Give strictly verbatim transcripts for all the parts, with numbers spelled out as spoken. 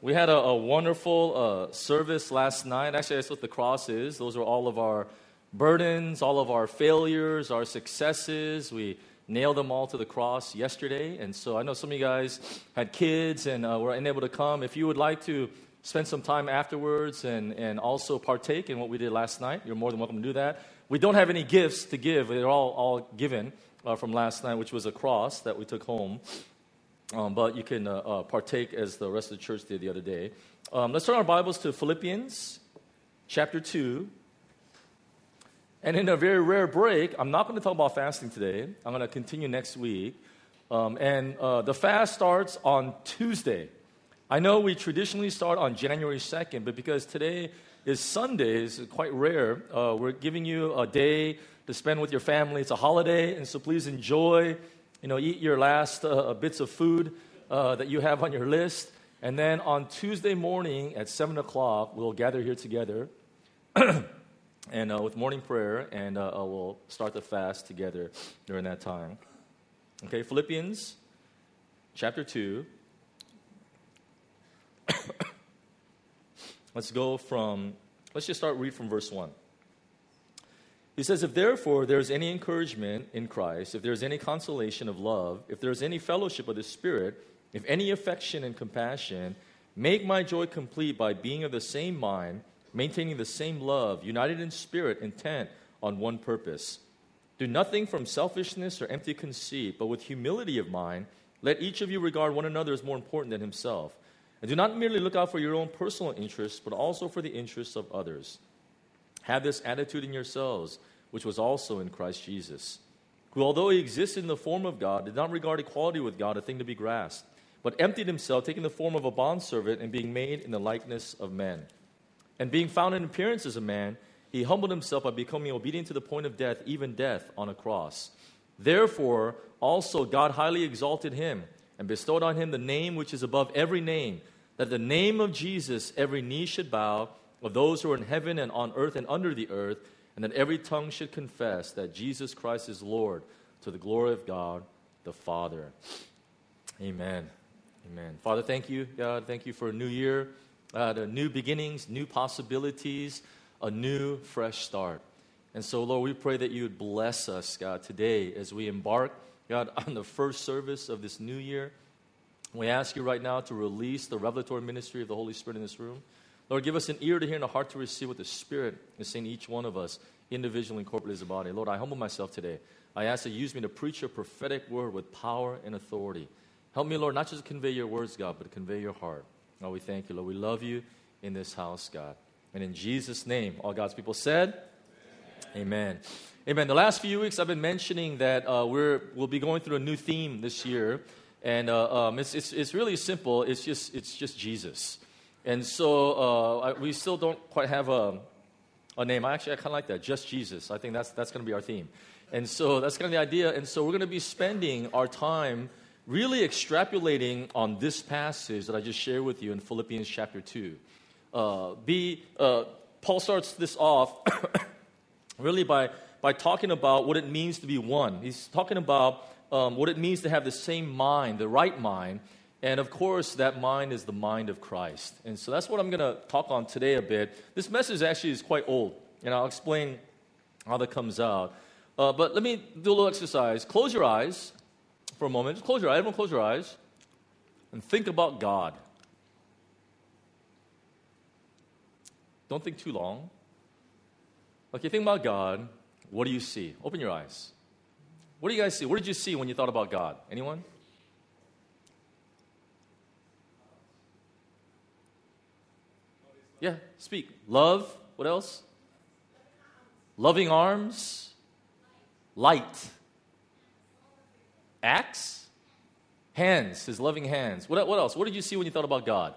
we had a, a wonderful uh, service last night. Actually, that's what the cross is. Those are all of our burdens, all of our failures, our successes. We nailed them all to the cross yesterday. And so I know some of you guys had kids and uh, were unable to come. If you would like to spend some time afterwards and, and also partake in what we did last night, you're more than welcome to do that. We don't have any gifts to give. They're all, all given uh, from last night, which was a cross that we took home. Um, but you can uh, uh, partake as the rest of the church did the other day. Um, let's turn our Bibles to Philippians chapter two. And in a very rare break, I'm not going to talk about fasting today. I'm going to continue next week. Um, and uh, the fast starts on Tuesday. I know we traditionally start on January second, but because today is Sunday, it's quite rare. Uh, we're giving you a day to spend with your family. It's a holiday, and so please enjoy. You know, eat your last uh, bits of food uh, that you have on your list. And then on Tuesday morning at seven o'clock, we'll gather here together and uh, with morning prayer, and uh, uh, we'll start the fast together during that time. Okay, Philippians chapter two. Let's go from, let's just start read from verse one. He says, if therefore there is any encouragement in Christ, if there is any consolation of love, if there is any fellowship of the Spirit, if any affection and compassion, make my joy complete by being of the same mind, maintaining the same love, united in spirit, intent on one purpose. Do nothing from selfishness or empty conceit, but with humility of mind, let each of you regard one another as more important than himself. And do not merely look out for your own personal interests, but also for the interests of others. Have this attitude in yourselves, which was also in Christ Jesus, who, although he existed in the form of God, did not regard equality with God a thing to be grasped, but emptied himself, taking the form of a bondservant and being made in the likeness of men. And being found in appearance as a man, he humbled himself by becoming obedient to the point of death, even death on a cross. Therefore, also God highly exalted him and bestowed on him the name which is above every name, that the name of Jesus every knee should bow, of those who are in heaven and on earth and under the earth, and that every tongue should confess that Jesus Christ is Lord, to the glory of God the Father. Amen. Amen. Father, thank you, God. Thank you for a new year, uh, the new beginnings, new possibilities, a new, fresh start. And so, Lord, we pray that you would bless us, God, today as we embark, God, on the first service of this new year. We ask you right now to release the revelatory ministry of the Holy Spirit in this room. Lord, give us an ear to hear and a heart to receive what the Spirit is saying to each one of us, individually and corporately as a body. Lord, I humble myself today. I ask that you use me to preach your prophetic word with power and authority. Help me, Lord, not just to convey your words, God, but to convey your heart. Lord, we thank you, Lord. We love you in this house, God. And in Jesus' name, all God's people said, Amen. Amen. Amen. The last few weeks I've been mentioning that uh, we're, we'll be going through a new theme this year. And uh, um, it's, it's, it's really simple. It's just, it's just Jesus. And so uh, I, we still don't quite have a, a name. I actually I kind of like that, just Jesus. I think that's that's going to be our theme. And so that's kind of the idea. And so we're going to be spending our time really extrapolating on this passage that I just shared with you in Philippians chapter two. Uh, be, uh, Paul starts this off really by, by talking about what it means to be one. He's talking about um, what it means to have the same mind, the right mind. And, of course, that mind is the mind of Christ. And so that's what I'm going to talk on today a bit. This message actually is quite old, and I'll explain how that comes out. Uh, but let me do a little exercise. Close your eyes for a moment. Just close your eyes. Everyone close your eyes. And think about God. Don't think too long. Okay, think about God. What do you see? Open your eyes. What do you guys see? What did you see when you thought about God? Anyone? Yeah, speak. Love. What else? Loving arms. Light. Axe. Hands. His loving hands. What, what else? What did you see when you thought about God?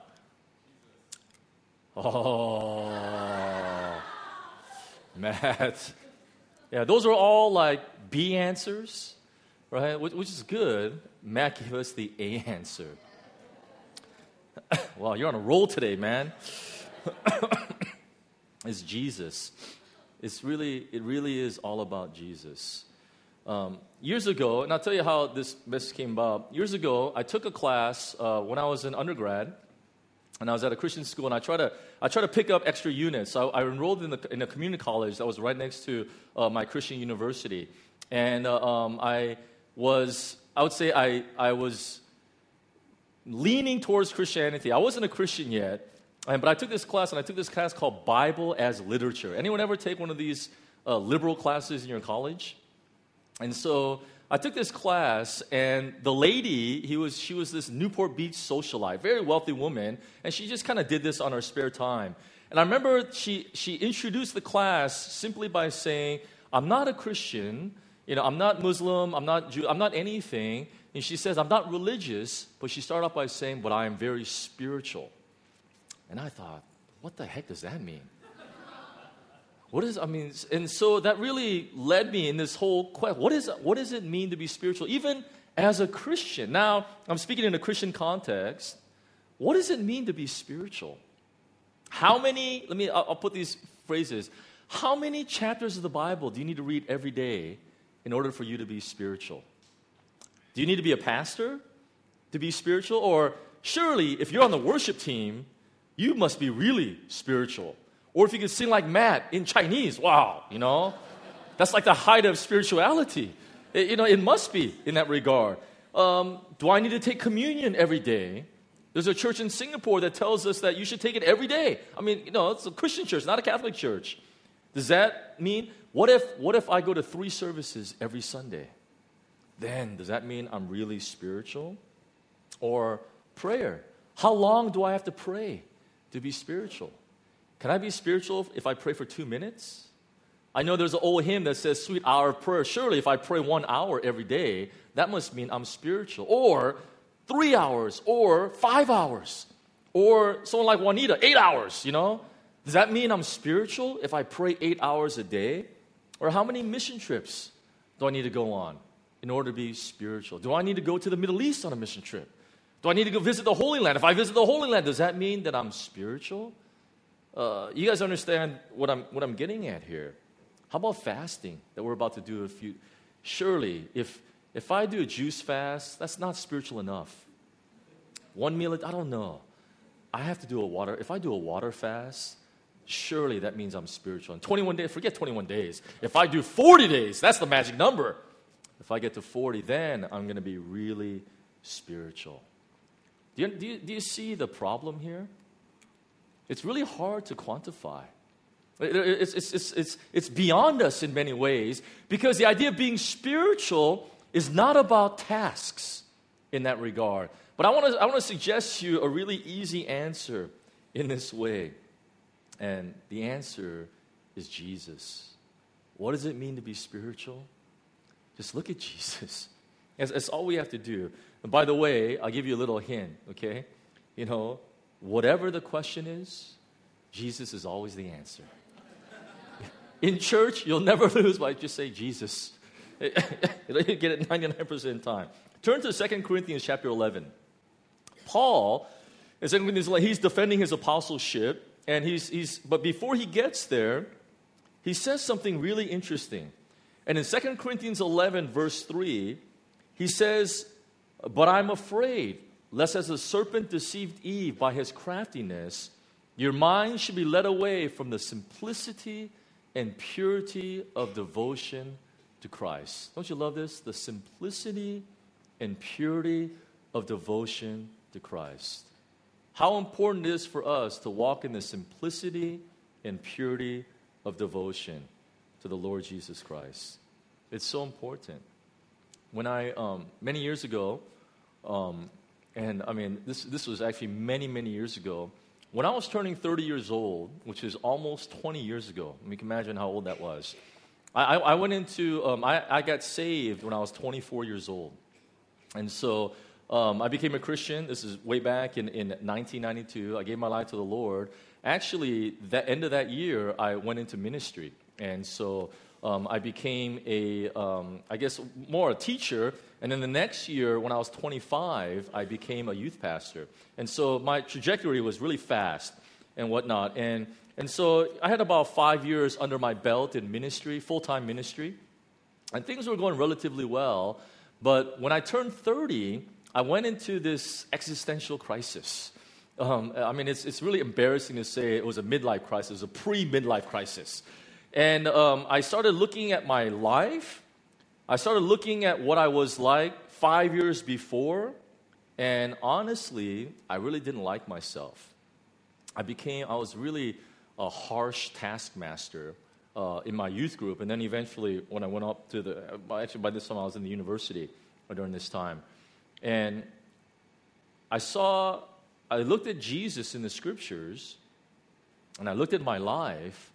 Oh, Matt. Yeah, those are all like B answers, right? Which, which is good. Matt gave us the A answer. Wow, you're on a roll today, man. It's Jesus. It's really, it really is all about Jesus. Um, years ago, and I'll tell you how this message came about. Years ago, I took a class uh, when I was in undergrad, and I was at a Christian school, and I try to I try to pick up extra units. So I, I enrolled in, the, in a community college that was right next to uh, my Christian university, and uh, um, I was I would say I I was leaning towards Christianity. I wasn't a Christian yet, and, but I took this class, and I took this class called Bible as Literature. Anyone ever take one of these uh, liberal classes in your college? And so I took this class, and the lady, he was, she was this Newport Beach socialite, very wealthy woman, and she just kind of did this on her spare time. And I remember she, she introduced the class simply by saying, I'm not a Christian, you know, I'm not Muslim, I'm not Jew, I'm not anything. And she says, I'm not religious, but she started off by saying, but I am very spiritual. And I thought, what the heck does that mean? What is, I mean, and so that really led me in this whole question. What is, what does it mean to be spiritual, even as a Christian? Now, I'm speaking in a Christian context. What does it mean to be spiritual? How many, let me, I'll, I'll put these phrases. How many chapters of the Bible do you need to read every day in order for you to be spiritual? Do you need to be a pastor to be spiritual? Or surely, if you're on the worship team, you must be really spiritual. Or if you can sing like Matt in Chinese, wow, you know, that's like the height of spirituality. It, you know, it must be in that regard. Um, do I need to take communion every day? There's a church in Singapore that tells us that you should take it every day. I mean, you know, it's a Christian church, not a Catholic church. Does that mean, what if, what if I go to three services every Sunday? Then does that mean I'm really spiritual? Or prayer. How long do I have to pray to be spiritual? Can I be spiritual if I pray for two minutes? I know there's an old hymn that says, sweet hour of prayer. Surely if I pray one hour every day, that must mean I'm spiritual. Or three hours, or five hours. Or someone like Juanita, eight hours, you know? Does that mean I'm spiritual if I pray eight hours a day? Or how many mission trips do I need to go on in order to be spiritual? Do I need to go to the Middle East on a mission trip? Do I need to go visit the Holy Land? If I visit the Holy Land, does that mean that I'm spiritual? Uh, you guys understand what I'm what I'm getting at here? How about fasting that we're about to do a few? Surely, if if I do a juice fast, that's not spiritual enough. One meal, I don't know. I have to do a water. If I do a water fast, surely that means I'm spiritual. And twenty-one days, forget twenty-one days. If I do forty days, that's the magic number. If I get to forty, then I'm going to be really spiritual. Do you, do you, do you see the problem here? It's really hard to quantify. It's, it's, it's, it's, it's beyond us in many ways, because the idea of being spiritual is not about tasks in that regard. But I want to I want to suggest to you a really easy answer in this way. And the answer is Jesus. What does it mean to be spiritual? Just look at Jesus. That's, that's all we have to do. And by the way, I'll give you a little hint, okay? You know, whatever the question is, Jesus is always the answer. In church, you'll never lose by just say Jesus. You get it ninety-nine percent of the time. Turn to Second Corinthians chapter eleven. Paul, in Second Corinthians eleven, he's defending his apostleship, and he's, he's, but before he gets there, he says something really interesting. And in Second Corinthians eleven, verse three, he says, but I'm afraid, lest as the serpent deceived Eve by his craftiness, your mind should be led away from the simplicity and purity of devotion to Christ. Don't you love this? The simplicity and purity of devotion to Christ. How important it is for us to walk in the simplicity and purity of devotion to the Lord Jesus Christ. It's so important. When I, um, many years ago, um, and I mean, this this was actually many, many years ago, when I was turning thirty years old, which is almost twenty years ago, you can imagine how old that was, I, I went into, um, I, I got saved when I was twenty-four years old. And so um, I became a Christian. This is way back in, in nineteen ninety-two. I gave my life to the Lord. Actually, the end of that year, I went into ministry. And so um, I became a, um, I guess, more a teacher. And then the next year, when I was twenty-five, I became a youth pastor. And so my trajectory was really fast and whatnot. And and so I had about five years under my belt in ministry, full-time ministry. And things were going relatively well. But when I turned thirty, I went into this existential crisis. Um, I mean, it's it's really embarrassing to say it was a midlife crisis, it was a pre-midlife crisis. And um, I started looking at my life. I started looking at what I was like five years before. And honestly, I really didn't like myself. I became, I was really a harsh taskmaster uh, in my youth group. And then eventually, when I went up to the, actually by this time I was in the university during this time. And I saw, I looked at Jesus in the scriptures, and I looked at my life,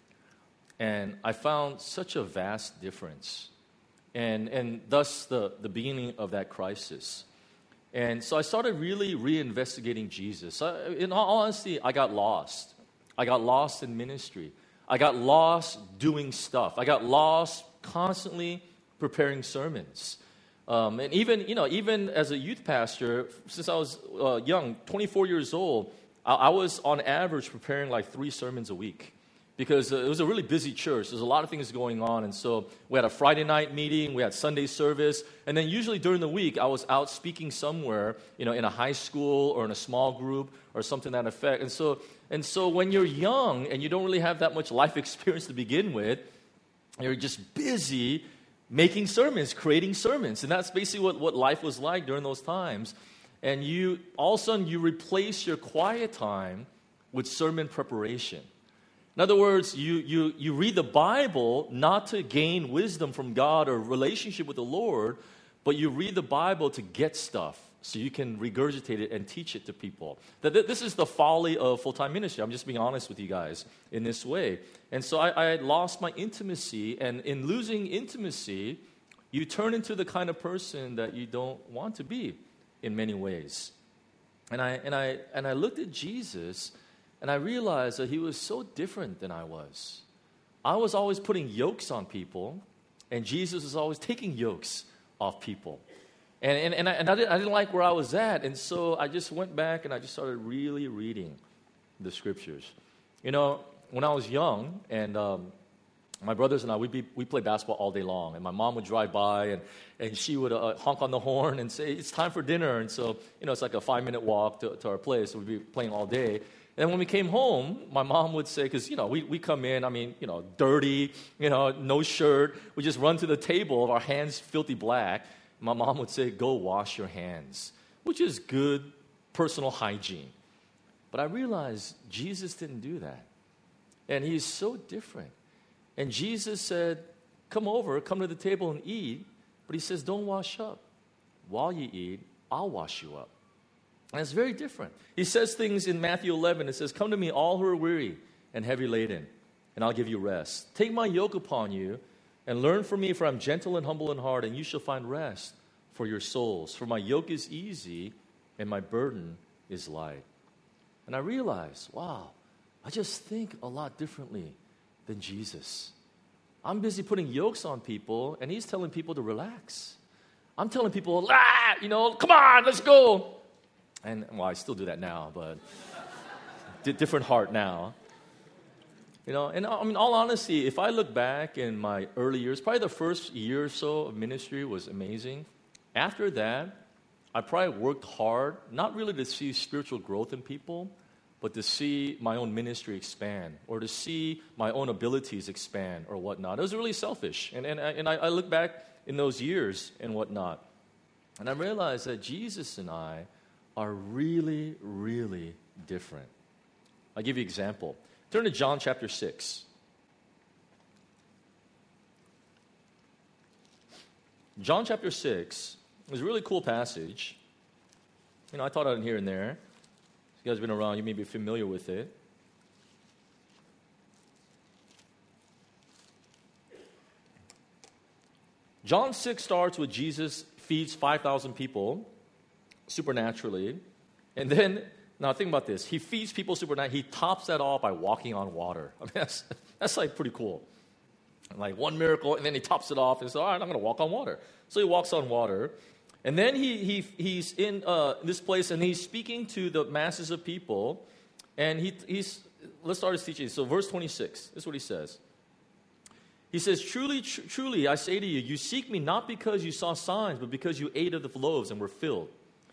and I found such a vast difference. And and thus the, the beginning of that crisis. And so I started really reinvestigating Jesus. I, in all honesty, I got lost. I got lost in ministry. I got lost doing stuff. I got lost constantly preparing sermons. Um, and even, you know, even as a youth pastor, since I was uh, young, twenty-four years old, I, I was on average preparing like three sermons a week. Because uh, it was a really busy church. There's a lot of things going on. And so we had a Friday night meeting, we had Sunday service, and then usually during the week, I was out speaking somewhere, you know, in a high school or in a small group or something to that effect. And so, and so when you're young and you don't really have that much life experience to begin with, you're just busy making sermons, creating sermons. And that's basically what, what life was like during those times. And you, all of a sudden, you replace your quiet time with sermon preparation. In other words, you, you, you read the Bible not to gain wisdom from God or relationship with the Lord, but you read the Bible to get stuff so you can regurgitate it and teach it to people. That This is the folly of full-time ministry. I'm just being honest with you guys in this way. And so I, I had lost my intimacy, and in losing intimacy, you turn into the kind of person that you don't want to be in many ways. And I, and I, and I looked at Jesus, and I realized that he was so different than I was. I was always putting yokes on people, and Jesus was always taking yokes off people. And, and, and, I, and I, didn't, I didn't like where I was at, and so I just went back and I just started really reading the scriptures. You know, when I was young, and um, my brothers and I, we'd, be, we'd play basketball all day long, and my mom would drive by, and, and she would uh, honk on the horn and say, it's time for dinner. And so, you know, it's like a five-minute walk to, to our place, so we'd be playing all day. And when we came home, my mom would say, because, you know, we, we come in, I mean, you know, dirty, you know, no shirt. We just run to the table, our hands filthy black. My mom would say, go wash your hands, which is good personal hygiene. But I realized Jesus didn't do that. And he's so different. And Jesus said, come over, come to the table and eat. But he says, don't wash up. While you eat, I'll wash you up. And it's very different. He says things in Matthew eleven. It says, come to me, all who are weary and heavy laden, and I'll give you rest. Take my yoke upon you and learn from me, for I'm gentle and humble in heart, and you shall find rest for your souls. For my yoke is easy and my burden is light. And I realized, wow, I just think a lot differently than Jesus. I'm busy putting yokes on people, and he's telling people to relax. I'm telling people, ah, you know, come on, let's go. And, well, I still do that now, but d- different heart now. You know, and I mean, all honesty, if I look back in my early years, probably the first year or so of ministry was amazing. After that, I probably worked hard, not really to see spiritual growth in people, but to see my own ministry expand, or to see my own abilities expand, or whatnot. It was really selfish. And, and, and I, I look back in those years and whatnot, and I realized that Jesus and I are really, really different. I'll give you an example. Turn to John chapter six. John chapter six is a really cool passage. You know, I taught it in here and there. If you guys have been around, you may be familiar with it. John six starts with Jesus feeds five thousand people supernaturally. And then, now think about this. He feeds people supernaturally. He tops that all by walking on water. I mean, that's, that's like pretty cool. Like one miracle, and then he tops it off and says, all right, I'm going to walk on water. So he walks on water. And then he, he he's in uh, this place, and he's speaking to the masses of people. And he he's, let's start his teaching. So verse twenty-six, this is what he says. He says, truly, tr- truly, I say to you, you seek me not because you saw signs, but because you ate of the loaves and were filled.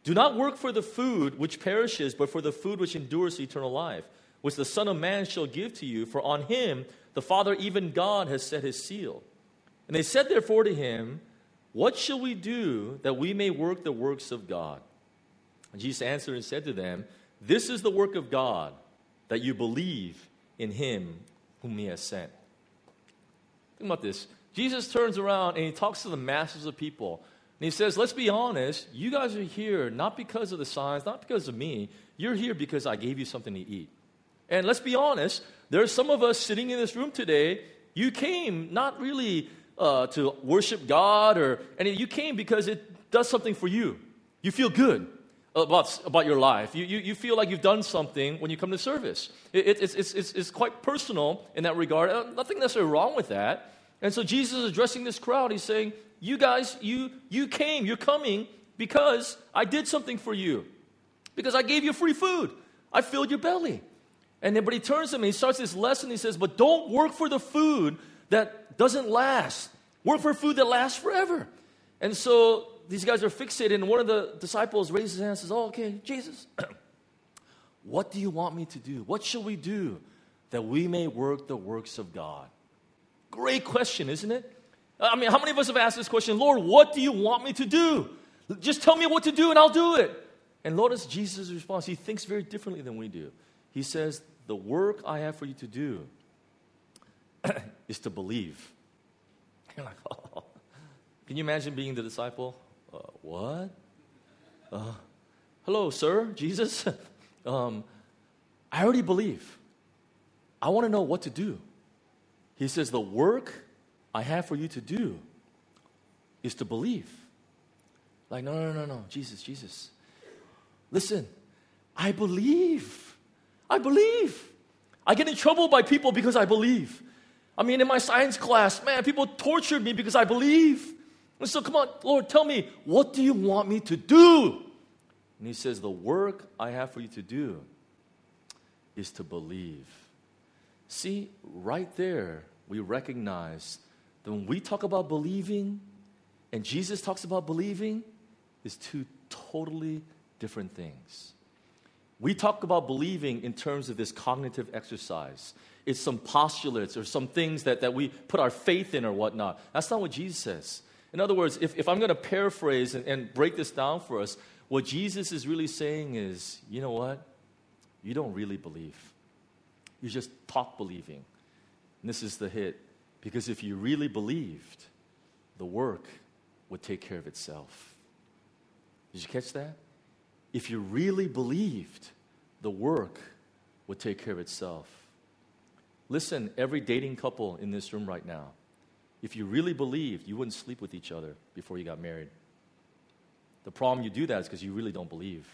Do not work for the food which perishes, but for the food which endures to eternal life, which the Son of Man shall give to you, for on him the Father, even God, has set his seal. And they said therefore to him, what shall we do that we may work the works of God? And Jesus answered and said to them, this is the work of God, that you believe in him whom he has sent. Think about this. Jesus turns around and he talks to the masses of people. And he says, let's be honest, you guys are here not because of the signs, not because of me. You're here because I gave you something to eat. And let's be honest, there are some of us sitting in this room today, you came not really uh, to worship God, or and you came because it does something for you. You feel good about, about your life. You, you, you feel like you've done something when you come to service. It, it, it's, it's, it's, it's quite personal in that regard. Uh, nothing necessarily wrong with that. And so Jesus is addressing this crowd. He's saying, you guys, you, you came, you're coming because I did something for you. Because I gave you free food. I filled your belly. And then, but he turns to me, he starts this lesson, he says, but don't work for the food that doesn't last. Work for food that lasts forever. And so these guys are fixated, and one of the disciples raises his hand and says, oh, okay, Jesus, what do you want me to do? What shall we do that we may work the works of God? Great question, isn't it? I mean, how many of us have asked this question, Lord, what do you want me to do? Just tell me what to do and I'll do it. And notice Jesus' response. He thinks very differently than we do. He says, the work I have for you to do is to believe. You're like, oh. Can you imagine being the disciple? Uh, what? Uh, hello, sir, Jesus. um, I already believe. I want to know what to do. He says, the work I have for you to do is to believe. Like, no, no, no, no, Jesus, Jesus. Listen, I believe. I believe. I get in trouble by people because I believe. I mean, in my science class, man, people tortured me because I believe. And so, come on, Lord, tell me, what do you want me to do? And he says, the work I have for you to do is to believe. See, right there, we recognize that when we talk about believing and Jesus talks about believing, is two totally different things. We talk about believing in terms of this cognitive exercise. It's some postulates or some things that, that we put our faith in or whatnot. That's not what Jesus says. In other words, if, if I'm going to paraphrase and, and break this down for us, what Jesus is really saying is, you know what? You don't really believe. You just talk believing. And this is the hit. Because if you really believed, the work would take care of itself. Did you catch that? If you really believed, the work would take care of itself. Listen, every dating couple in this room right now, if you really believed, you wouldn't sleep with each other before you got married. The problem you do that is because you really don't believe.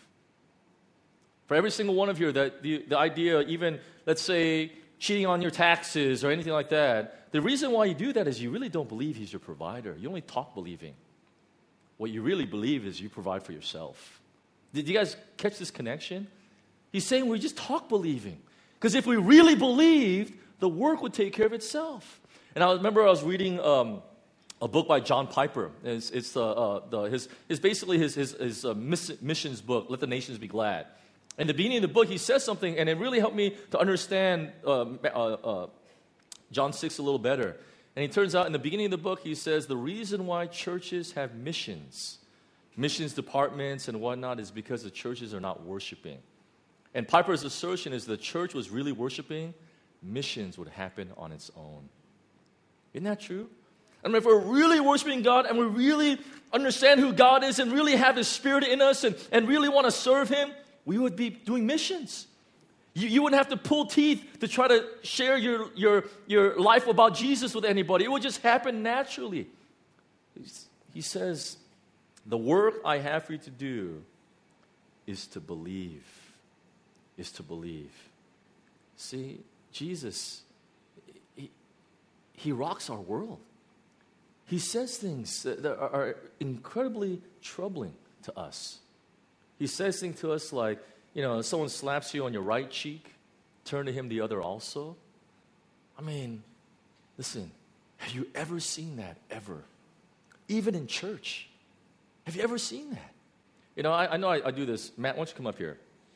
For every single one of you, that the, the idea, even, let's say, cheating on your taxes or anything like that, the reason why you do that is you really don't believe he's your provider. You only talk believing. What you really believe is you provide for yourself. Did you guys catch this connection? He's saying we just talk believing. Because if we really believed, the work would take care of itself. And I remember I was reading um, a book by John Piper. It's, it's uh, uh, the, his, his basically his, his, his uh, missions book, Let the Nations Be Glad. In the beginning of the book, he says something, and it really helped me to understand uh, uh, uh, John six a little better. And it turns out in the beginning of the book, he says the reason why churches have missions, missions departments and whatnot, is because the churches are not worshiping. And Piper's assertion is the church was really worshiping, missions would happen on its own. Isn't that true? I mean, if we're really worshiping God and we really understand who God is and really have His Spirit in us and, and really want to serve Him, we would be doing missions. You, you wouldn't have to pull teeth to try to share your, your, your life about Jesus with anybody. It would just happen naturally. He's, he says, the work I have for you to do is to believe. Is to believe. See, Jesus, he, he rocks our world. He says things that are, are incredibly troubling to us. He says things to us like, you know, someone slaps you on your right cheek, turn to him the other also. I mean, listen, have you ever seen that ever? Even in church. Have you ever seen that? You know, I, I know I, I do this. Matt, why don't you come up here?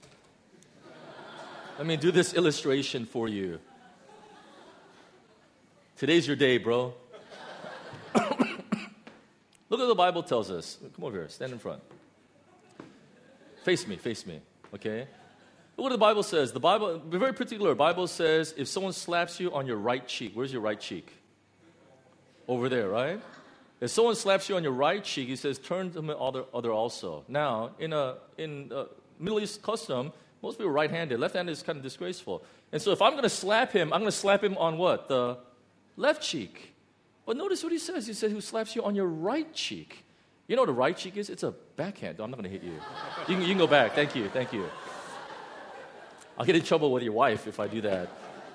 Let me do this illustration for you. Today's your day, bro. Look what the Bible tells us. Come over here. Stand in front. Face me. Face me. Okay? Look what the Bible says. The Bible, be very particular. The Bible says if someone slaps you on your right cheek, where's your right cheek? Over there, right? If someone slaps you on your right cheek, he says, turn to the other, other also. Now, in a in a Middle East custom, most people are right-handed. Left-handed is kind of disgraceful. And so if I'm going to slap him, I'm going to slap him on what? The left cheek. But notice what he says. He says, who slaps you on your right cheek? You know what a right cheek is? It's a backhand. I'm not going to hit you. You can, you can go back. Thank you. Thank you. I'll get in trouble with your wife if I do that.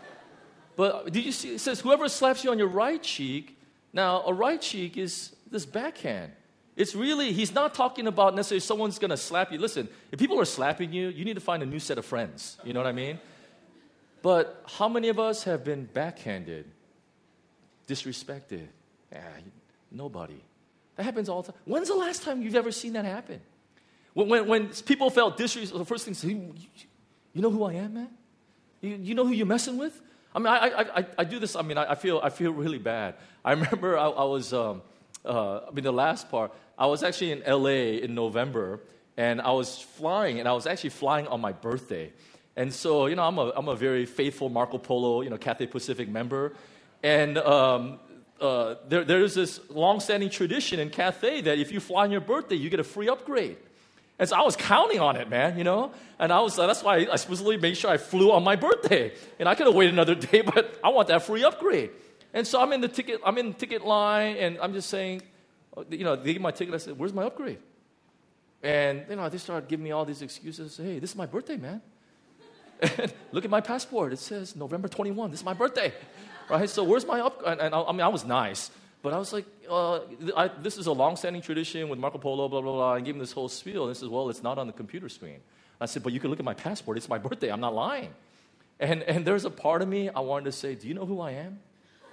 But did you see? It says, whoever slaps you on your right cheek. Now, a right cheek is this backhand. It's really, he's not talking about necessarily someone's going to slap you. Listen, if people are slapping you, you need to find a new set of friends. You know what I mean? But how many of us have been backhanded, disrespected? Yeah, nobody. That happens all the time. When's the last time you've ever seen that happen? When, when, when people felt disrespected, the first thing is, you, you know who I am, man? You, you know who you're messing with? I mean, I, I, I, I do this, I mean, I, I feel I feel really bad. I remember I, I was, um, uh, I mean, the last part, I was actually in L A in November, and I was flying, and I was actually flying on my birthday. And so, you know, I'm a, I'm a very faithful Marco Polo, you know, Cathay Pacific member. And um, uh, there, there's this long-standing tradition in Cathay that if you fly on your birthday, you get a free upgrade. And so I was counting on it, man, you know. And I was that's why I supposedly made sure I flew on my birthday. And I could have waited another day, but I want that free upgrade. And so I'm in the ticket, I'm in the ticket line, and I'm just saying, you know, they give my ticket. I said, "Where's my upgrade?" And you know, they started giving me all these excuses. Hey, this is my birthday, man. And look at my passport. It says November twenty-first. This is my birthday, right? So where's my upgrade? And, and I, I mean, I was nice. But I was like, uh, I, this is a long-standing tradition with Marco Polo, blah, blah, blah. I gave him this whole spiel. And he says, well, it's not on the computer screen. I said, but you can look at my passport. It's my birthday. I'm not lying. And, and there's a part of me I wanted to say, do you know who I am?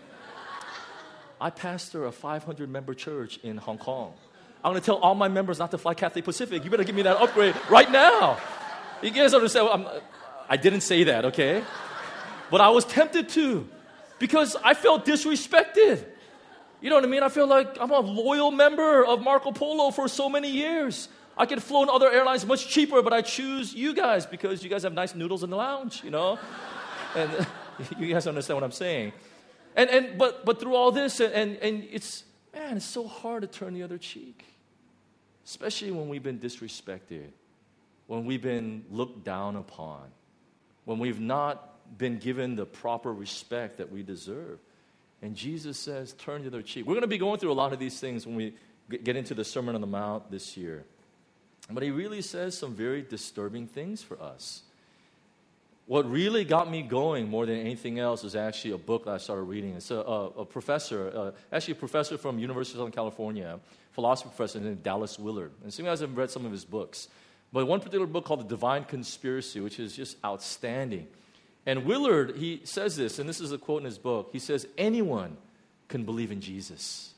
I pastor a five hundred member church in Hong Kong. I'm going to tell all my members not to fly Cathay Pacific. You better give me that upgrade right now. You guys understand? Well, I'm, I didn't say that, okay? But I was tempted to because I felt disrespected. You know what I mean? I feel like I'm a loyal member of Marco Polo for so many years. I could have flown other airlines much cheaper, but I choose you guys because you guys have nice noodles in the lounge, you know? And uh, you guys understand what I'm saying. And and but but through all this, and, and, and it's, man, it's so hard to turn the other cheek. Especially when we've been disrespected, when we've been looked down upon, when we've not been given the proper respect that we deserve. And Jesus says, turn the other cheek. We're going to be going through a lot of these things when we get into the Sermon on the Mount this year. But he really says some very disturbing things for us. What really got me going more than anything else is actually a book that I started reading. It's a, a, a professor, uh, actually a professor from University of Southern California, philosophy professor named Dallas Willard. And some of you guys have read some of his books. But one particular book called The Divine Conspiracy, which is just outstanding. And Willard, he says this, and this is a quote in his book. He says, anyone can believe in Jesus.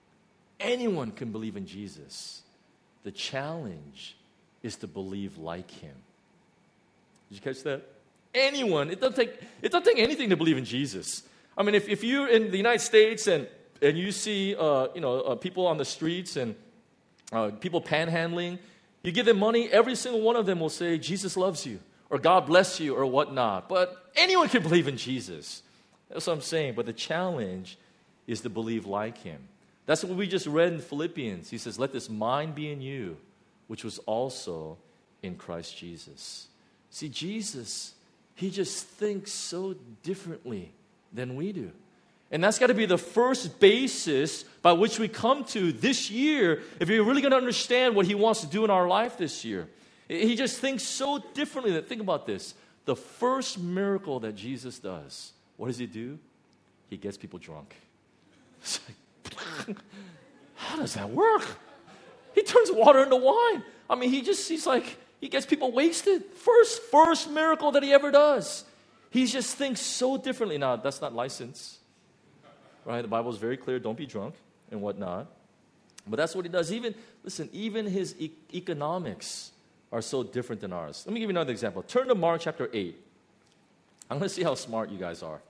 Anyone can believe in Jesus. The challenge is to believe like him. Did you catch that? Anyone. It doesn't take, it doesn't take anything to believe in Jesus. I mean, if, if you're in the United States and, and you see uh, you know, uh, people on the streets and uh, people panhandling, you give them money, every single one of them will say, Jesus loves you. Or God bless you, or whatnot. But anyone can believe in Jesus. That's what I'm saying. But the challenge is to believe like him. That's what we just read in Philippians. He says, let this mind be in you, which was also in Christ Jesus. See, Jesus, he just thinks so differently than we do. And that's got to be the first basis by which we come to this year if you're really going to understand what he wants to do in our life this year. He just thinks so differently. That think about this. The first miracle that Jesus does, what does he do? He gets people drunk. It's like, how does that work? He turns water into wine. I mean, he just, he's like, he gets people wasted. First, first miracle that he ever does. He just thinks so differently. Now, that's not license, right? The Bible is very clear. Don't be drunk and whatnot. But that's what he does. Even, listen, even his e- economics are so different than ours. Let me give you another example. Turn to Mark chapter eight. I'm going to see how smart you guys are.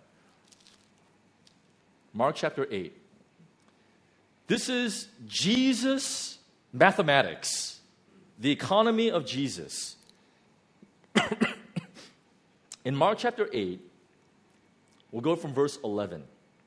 Mark chapter eight. This is Jesus' mathematics, the economy of Jesus. In Mark chapter eight, we'll go from verse eleven.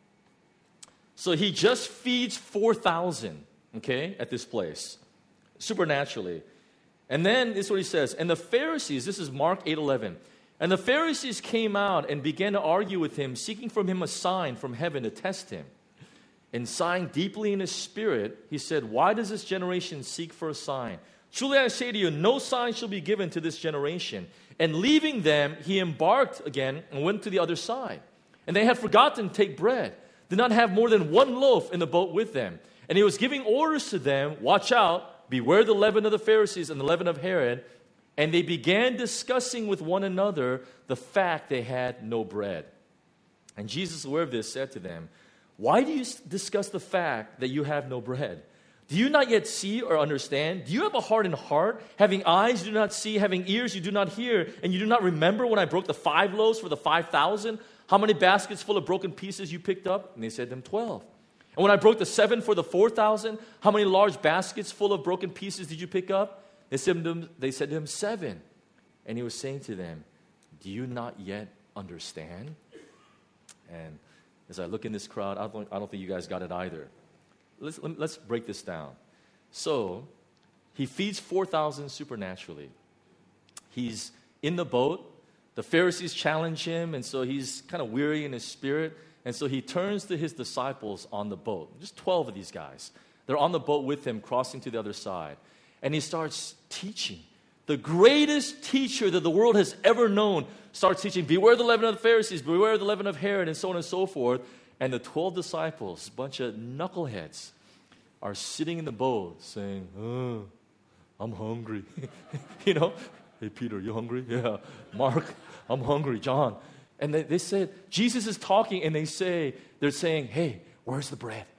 So he just feeds four thousand, okay, at this place, supernaturally. And then this is what he says. And the Pharisees, this is Mark eight eleven. And the Pharisees came out and began to argue with him, seeking from him a sign from heaven to test him. And sighing deeply in his spirit, he said, why does this generation seek for a sign? Truly I say to you, no sign shall be given to this generation. And leaving them, he embarked again and went to the other side. And they had forgotten to take bread, did not have more than one loaf in the boat with them. And he was giving orders to them, watch out, beware the leaven of the Pharisees and the leaven of Herod. And they began discussing with one another the fact they had no bread. And Jesus, aware of this, said to them, why do you discuss the fact that you have no bread? Do you not yet see or understand? Do you have a hardened heart? Having eyes you do not see, having ears you do not hear, and you do not remember when I broke the five loaves for the five thousand? How many baskets full of broken pieces you picked up? And they said to him, twelve. And when I broke the seven for the four thousand, how many large baskets full of broken pieces did you pick up? They said to him, they said to him seven. And he was saying to them, do you not yet understand? And as I look in this crowd, I don't, I don't think you guys got it either. Let's, let's break this down. So, he feeds four thousand supernaturally. He's in the boat. The Pharisees challenge him, and so he's kind of weary in his spirit. And so he turns to his disciples on the boat. Just twelve of these guys. They're on the boat with him, crossing to the other side. And he starts teaching. The greatest teacher that the world has ever known starts teaching, beware the leaven of the Pharisees, beware the leaven of Herod, and so on and so forth. And the twelve disciples, a bunch of knuckleheads, are sitting in the boat saying, oh, I'm hungry. You know, hey, Peter, you hungry? Yeah. Mark, I'm hungry. John. And they, they said, Jesus is talking, and they say, they're saying, hey, where's the bread?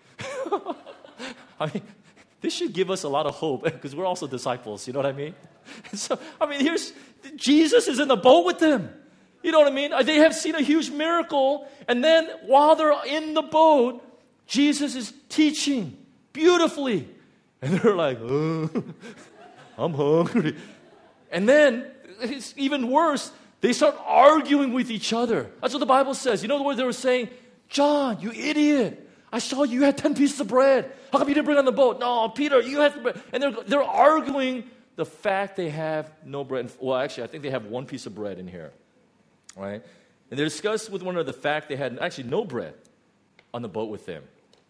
I mean, this should give us a lot of hope because we're also disciples, you know what I mean? So, I mean, here's, Jesus is in the boat with them. You know what I mean? They have seen a huge miracle, and then while they're in the boat, Jesus is teaching beautifully. And they're like, oh, I'm hungry. And then, it's even worse, they start arguing with each other. That's what the Bible says. You know what they were saying? John, you idiot. I saw you had ten pieces of bread. How come you didn't bring it on the boat? No, Peter, you had the bread. And they're, they're arguing the fact they have no bread. Well, actually, I think they have one piece of bread in here. Right? And they discussed with one another the fact they had actually no bread on the boat with them.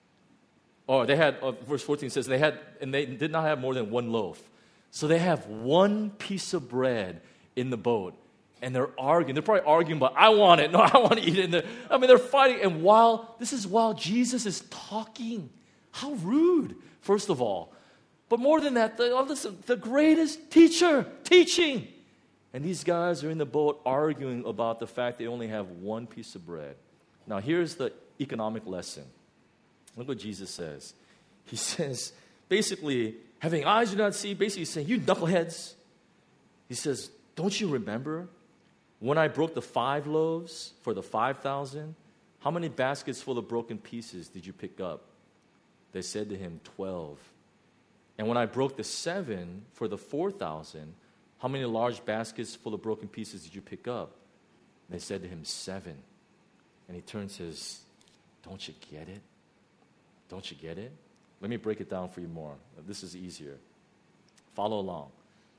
Or they had, uh, verse fourteen says, they had, and they did not have more than one loaf. So they have one piece of bread in the boat. And they're arguing. They're probably arguing about, I want it. No, I want to eat it. And I mean, they're fighting. And while, this is while Jesus is talking. How rude, first of all. But more than that, the, oh, listen, the greatest teacher teaching. And these guys are in the boat arguing about the fact they only have one piece of bread. Now, here's the economic lesson. Look what Jesus says. He says, basically, having eyes you do not see, basically he's saying, you knuckleheads. He says, don't you remember when I broke the five loaves for the five thousand? How many baskets full of broken pieces did you pick up? They said to him, twelve. And when I broke the seven for the four thousand, how many large baskets full of broken pieces did you pick up? They said to him, seven. And he turns and says, don't you get it? Don't you get it? Let me break it down for you more. This is easier. Follow along.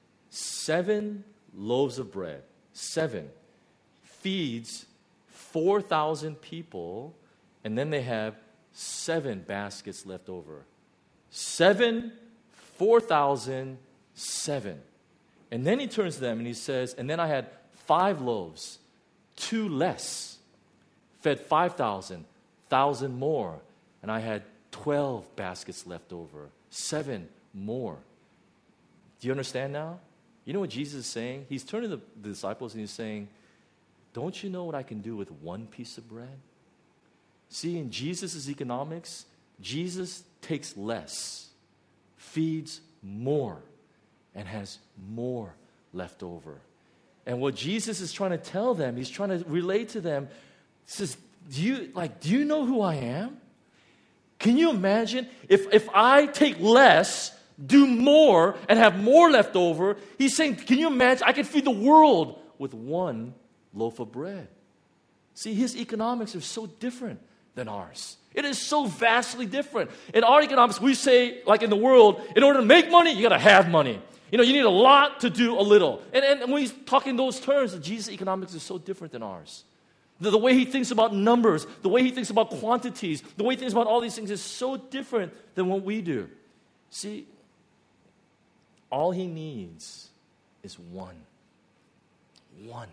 Seven loaves of bread, seven, feeds four thousand people, and then they have seven baskets left over. Seven, four thousand, seven. And then he turns to them and he says, and then I had five loaves, two less, fed five thousand, thousand more, and I had twelve baskets left over, seven more. Do you understand now? You know what Jesus is saying? He's turning to the disciples and he's saying, don't you know what I can do with one piece of bread? See, in Jesus' economics, Jesus takes less feeds more and has more left over. And what Jesus is trying to tell them, he's trying to relate to them, he says, do you, like, do you know who I am? Can you imagine if, if I take less, do more, and have more left over? He's saying, can you imagine? I can feed the world with one loaf of bread. See, his economics are so different than ours. It is so vastly different. In our economics, we say, like in the world, in order to make money, you got to have money. You know, you need a lot to do a little. And, and when he's talking those terms, Jesus' economics is so different than ours. The, the way he thinks about numbers, the way he thinks about quantities, the way he thinks about all these things is so different than what we do. See, all he needs is one. One.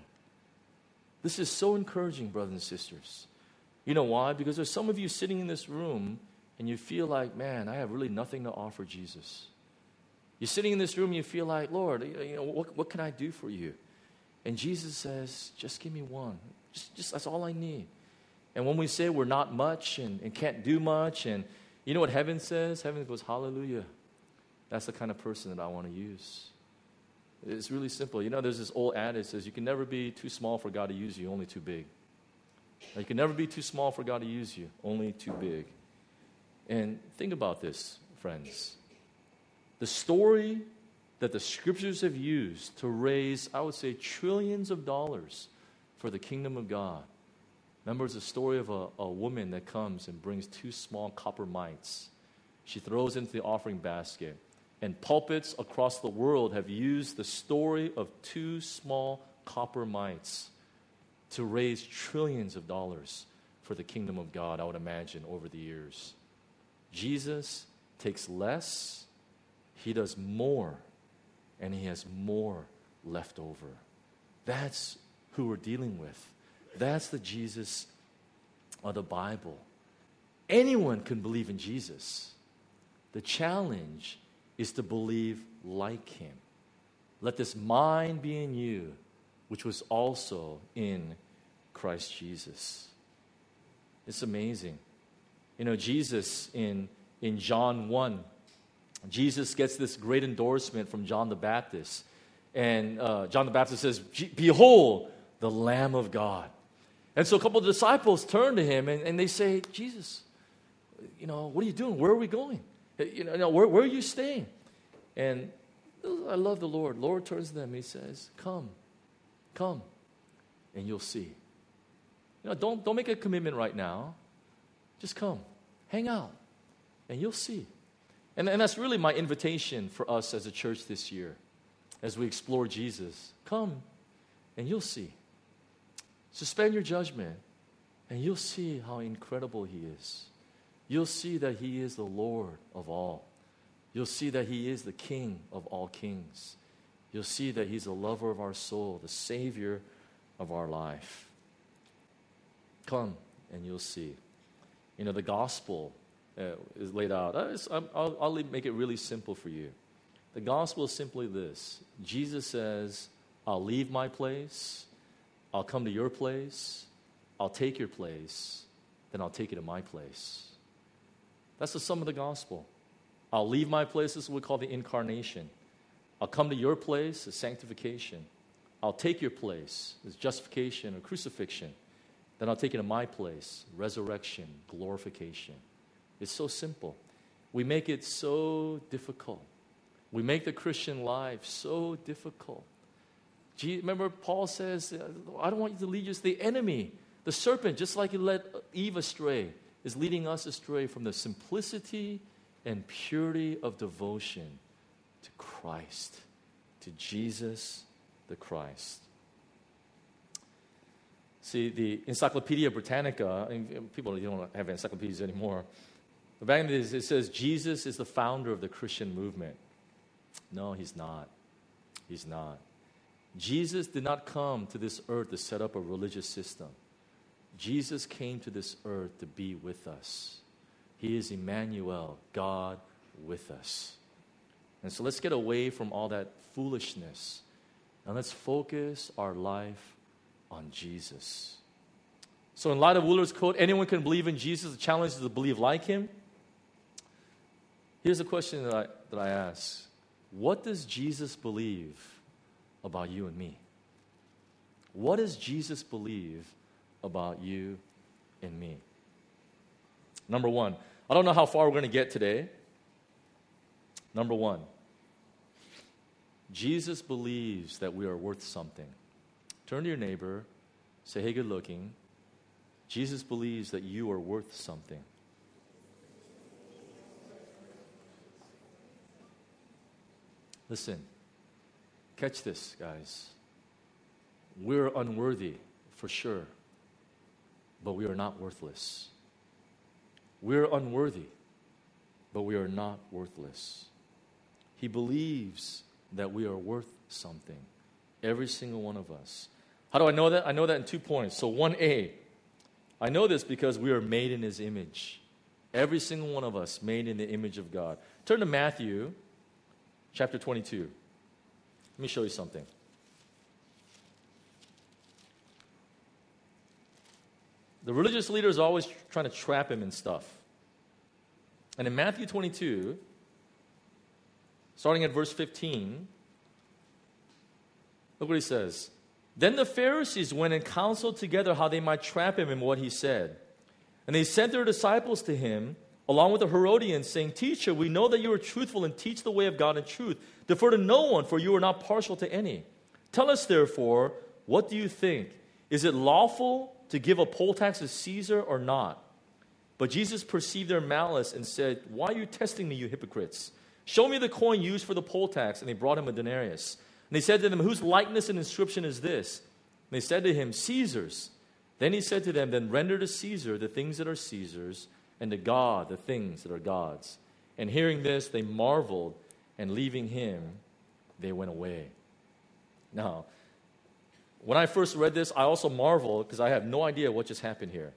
This is so encouraging, brothers and sisters. You know why? Because there's some of you sitting in this room and you feel like, man, I have really nothing to offer Jesus. You're sitting in this room and you feel like, Lord, you know, what, what can I do for you? And Jesus says, just give me one. Just, just that's all I need. And when we say we're not much and, and can't do much, and you know what heaven says? Heaven goes, hallelujah. That's the kind of person that I want to use. It's really simple. You know, there's this old adage that says you can never be too small for God to use you, only too big. You can never be too small for God to use you, only too big. And think about this, friends. The story that the scriptures have used to raise, I would say, trillions of dollars for the kingdom of God. Remember, it's a story of a, a woman that comes and brings two small copper mites. She throws into the offering basket. And pulpits across the world have used the story of two small copper mites to raise trillions of dollars for the kingdom of God, I would imagine, over the years. Jesus takes less, he does more, and he has more left over. That's who we're dealing with. That's the Jesus of the Bible. Anyone can believe in Jesus. The challenge is to believe like him. Let this mind be in you, which was also in Christ Jesus. It's amazing. You know, Jesus in, in John one, Jesus gets this great endorsement from John the Baptist. And uh, John the Baptist says, behold, the Lamb of God. And so a couple of disciples turn to him and, and they say, Jesus, you know, what are you doing? Where are we going? You know, where, where are you staying? And I love the Lord. Lord turns to them. He says, come, come, and you'll see. You know, don't, don't make a commitment right now. Just come, hang out, and you'll see. And, and that's really my invitation for us as a church this year as we explore Jesus. Come, and you'll see. Suspend your judgment, and you'll see how incredible he is. You'll see that he is the Lord of all. You'll see that he is the King of all kings. You'll see that he's the lover of our soul, the Savior of our life. Come, and you'll see. You know, the gospel uh, is laid out. I'll, I'll make it really simple for you. The gospel is simply this. Jesus says, I'll leave my place. I'll come to your place. I'll take your place. Then I'll take you to my place. That's the sum of the gospel. I'll leave my place. This is what we call the incarnation. I'll come to your place, as sanctification. I'll take your place, as justification or crucifixion. Then I'll take you to my place, resurrection, glorification. It's so simple. We make it so difficult. We make the Christian life so difficult. Gee, remember, Paul says, I don't want you to lead us. The enemy, the serpent, just like he led Eve astray, is leading us astray from the simplicity and purity of devotion to Christ, to Jesus the Christ. See, the Encyclopedia Britannica, and people don't have encyclopedias anymore, but back in the days, it says Jesus is the founder of the Christian movement. No, he's not. He's not. Jesus did not come to this earth to set up a religious system. Jesus came to this earth to be with us. He is Emmanuel, God with us. And so let's get away from all that foolishness and let's focus our life on Jesus. So in light of Wooler's quote, anyone can believe in Jesus. The challenge is to believe like him. Here's a question that I, that I ask. What does Jesus believe about you and me? What does Jesus believe about you and me? Number one, I don't know how far we're going to get today. Number one, Jesus believes that we are worth something. Turn to your neighbor, say, hey, good looking. Jesus believes that you are worth something. Listen, catch this, guys. We're unworthy, for sure, but we are not worthless. We're unworthy, but we are not worthless. He believes that we are worth something, every single one of us. How do I know that? I know that in two points. So one A, I know this because we are made in His image. Every single one of us made in the image of God. Turn to Matthew chapter twenty-two. Let me show you something. The religious leaders are always trying to trap him in stuff. And in Matthew twenty-two, starting at verse fifteen, look what he says. Then the Pharisees went and counseled together how they might trap him in what he said. And they sent their disciples to him, along with the Herodians, saying, Teacher, we know that you are truthful and teach the way of God in truth. Defer to no one, for you are not partial to any. Tell us, therefore, what do you think? Is it lawful to give a poll tax to Caesar or not? But Jesus perceived their malice and said, Why are you testing me, you hypocrites? Show me the coin used for the poll tax. And they brought him a denarius. And they said to them, Whose likeness and inscription is this? And they said to him, Caesar's. Then he said to them, Then render to Caesar the things that are Caesar's, and to God the things that are God's. And hearing this, they marveled, and leaving him, they went away. Now, when I first read this, I also marveled because I have no idea what just happened here.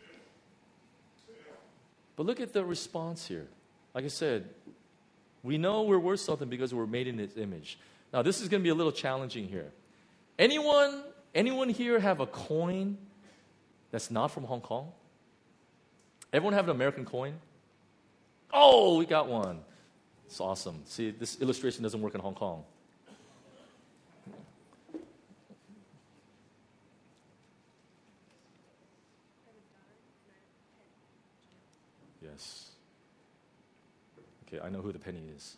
But look at the response here. Like I said, we know we're worth something because we're made in His image. Now, this is going to be a little challenging here. Anyone, anyone here have a coin that's not from Hong Kong? Everyone have an American coin? Oh, we got one. It's awesome. See, this illustration doesn't work in Hong Kong. Yes. Okay, I know who the penny is.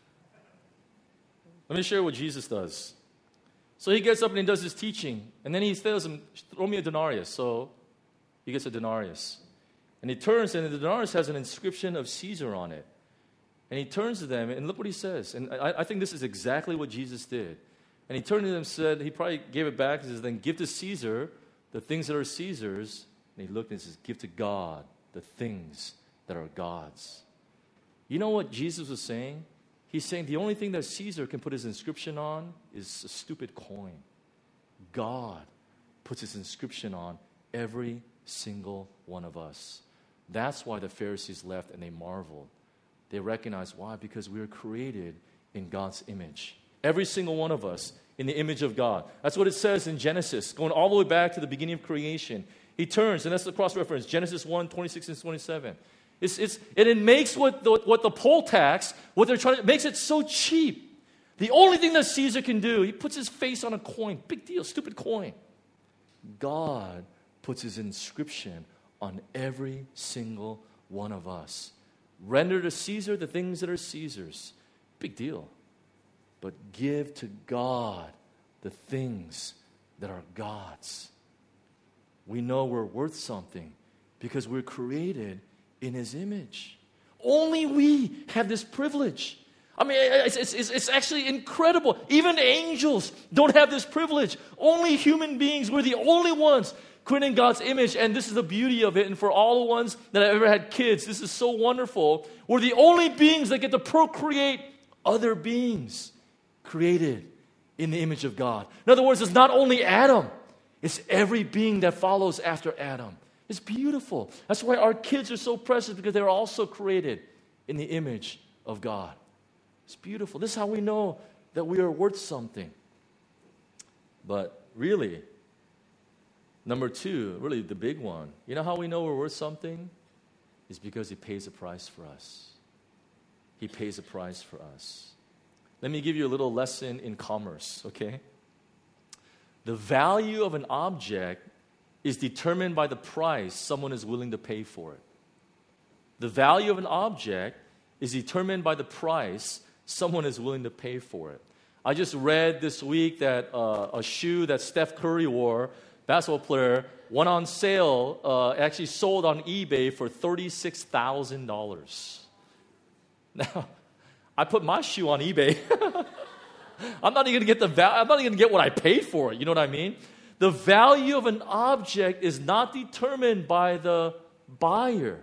Let me share what Jesus does. So he gets up and he does his teaching, and then he tells him, throw me a denarius. So he gets a denarius. And he turns, and the denarius has an inscription of Caesar on it. And he turns to them, and look what he says. And I, I think this is exactly what Jesus did. And he turned to them and said, he probably gave it back and says, then give to Caesar the things that are Caesar's. And he looked and says, give to God the things that are God's. You know what Jesus was saying? He's saying the only thing that Caesar can put his inscription on is a stupid coin. God puts his inscription on every single one of us. That's why the Pharisees left and they marveled. They recognized why? Because we were created in God's image. Every single one of us in the image of God. That's what it says in Genesis, going all the way back to the beginning of creation. He turns, and that's the cross-reference, Genesis one, twenty-six and twenty-seven. It's, it's, and it makes what the, what the poll tax, what they're trying to, it makes it so cheap. The only thing that Caesar can do, he puts his face on a coin. Big deal, stupid coin. God puts his inscription on every single one of us. Render to Caesar the things that are Caesar's. Big deal. But give to God the things that are God's. We know we're worth something because we're created in His image. Only we have this privilege. I mean, it's, it's, it's actually incredible. Even angels don't have this privilege. Only human beings, we're the only ones created in God's image, and this is the beauty of it. And for all the ones that have ever had kids, this is so wonderful. We're the only beings that get to procreate other beings created in the image of God. In other words, it's not only Adam, it's every being that follows after Adam. It's beautiful. That's why our kids are so precious, because they're also created in the image of God. It's beautiful. This is how we know that we are worth something. But really, number two, really the big one, you know how we know we're worth something? Is because He pays a price for us. He pays a price for us. Let me give you a little lesson in commerce, okay? The value of an object is determined by the price someone is willing to pay for it. The value of an object is determined by the price someone is willing to pay for it. I just read this week that uh, a shoe that Steph Curry wore, basketball player, went on sale, uh, actually sold on eBay for thirty-six thousand dollars. Now, I put my shoe on eBay. I'm not even going to get the val- I'm not even going to get what I paid for it. You know what I mean? The value of an object is not determined by the buyer.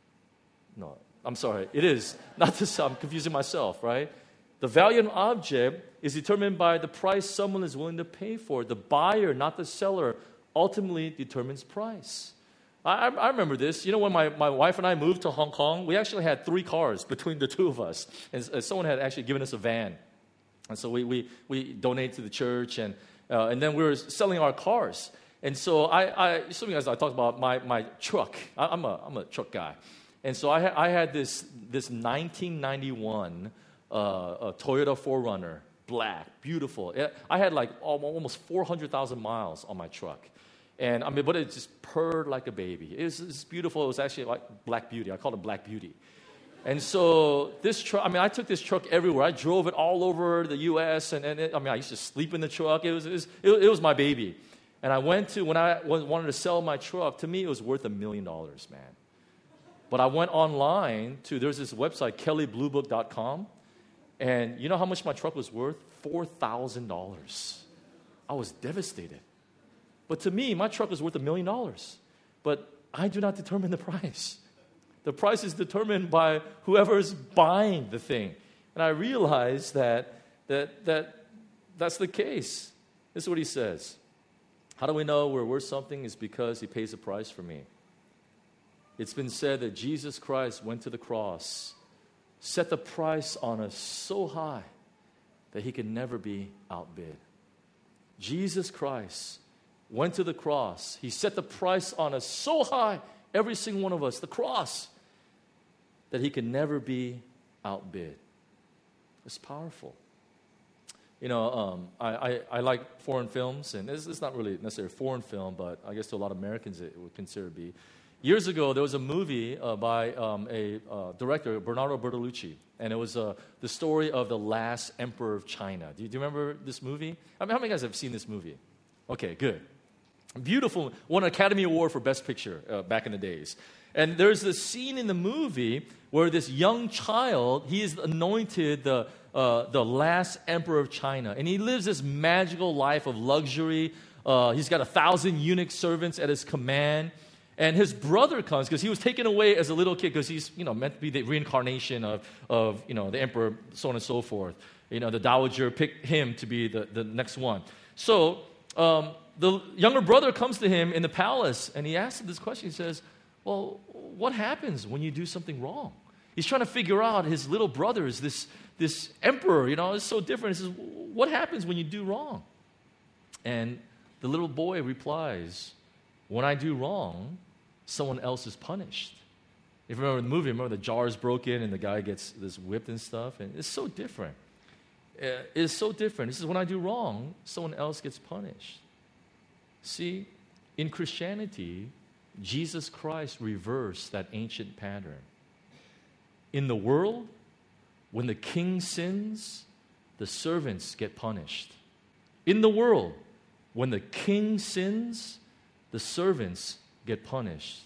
No, I'm sorry. It is. Not this. I'm confusing myself, right? The value of an object is determined by the price someone is willing to pay for it. The buyer, not the seller, ultimately determines price. I, I remember this. You know, when my, my wife and I moved to Hong Kong, we actually had three cars between the two of us. And uh, someone had actually given us a van. And so we, we, we donated to the church, and, uh, and then we were selling our cars. And so I, I some of you guys, I talked about my, my truck. I, I'm, a, I'm a truck guy. And so I, ha- I had this, this nineteen ninety-one uh, a Toyota four runner, black, beautiful. It, I had like almost four hundred thousand miles on my truck. And I mean, but it just purred like a baby. It was, it was beautiful. It was actually like Black Beauty. I called it Black Beauty. And so this truck, I mean, I took this truck everywhere. I drove it all over the U S And, and it, I mean, I used to sleep in the truck. It was, it was, it, it was my baby. And I went to, when I wanted to sell my truck, to me, it was worth a million dollars, man. But I went online to, there's this website, Kelley Blue Book dot com. And you know how much my truck was worth? four thousand dollars. I was devastated. But to me, my truck was worth a million dollars. But I do not determine the price. The price is determined by whoever's buying the thing. And I realized that, that, that that's the case. This is what he says. How do we know we're worth something? Is because he pays a price for me. It's been said that Jesus Christ went to the cross, set the price on us so high that he can never be outbid. Jesus Christ went to the cross. He set the price on us so high, every single one of us, the cross, that he can never be outbid. It's powerful. You know, um, I, I, I like foreign films, and it's, it's not really necessarily a foreign film, but I guess to a lot of Americans it would consider to be. Years ago, there was a movie uh, by um, a uh, director, Bernardo Bertolucci, and it was uh, the story of the last emperor of China. Do you, do you remember this movie? I mean, how many guys have seen this movie? Okay, good. Beautiful. Won an Academy Award for Best Picture uh, back in the days. And there's this scene in the movie where this young child, he is anointed the, uh, the last emperor of China. And he lives this magical life of luxury. Uh, he's got a thousand eunuch servants at his command. And his brother comes because he was taken away as a little kid because he's, you know, meant to be the reincarnation of, of, you know, the emperor, so on and so forth. You know, the dowager picked him to be the, the next one. So um, the younger brother comes to him in the palace, and he asks him this question. He says, well, what happens when you do something wrong? He's trying to figure out his little brother is this, this emperor, you know, it's so different. He says, what happens when you do wrong? And the little boy replies, when I do wrong, someone else is punished. If you remember the movie, remember the jar is broken and the guy gets this whipped and stuff? And it's so different. It's so different. He says, when I do wrong, someone else gets punished. See, in Christianity, Jesus Christ reversed that ancient pattern. In the world, when the king sins, the servants get punished. In the world, when the king sins, the servants get punished.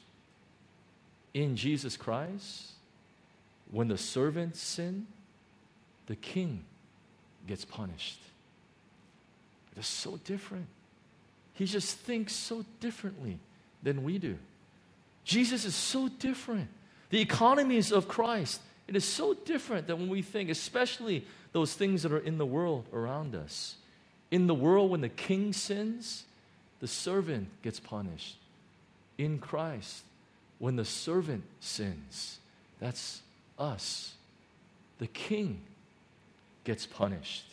In Jesus Christ, when the servants sin, the king gets punished. They're so different. He just thinks so differently than we do. Jesus is so different. The economies of Christ, it is so different than when we think, especially those things that are in the world around us. In the world, when the king sins, the servant gets punished. In Christ, when the servant sins, that's us. The king gets punished.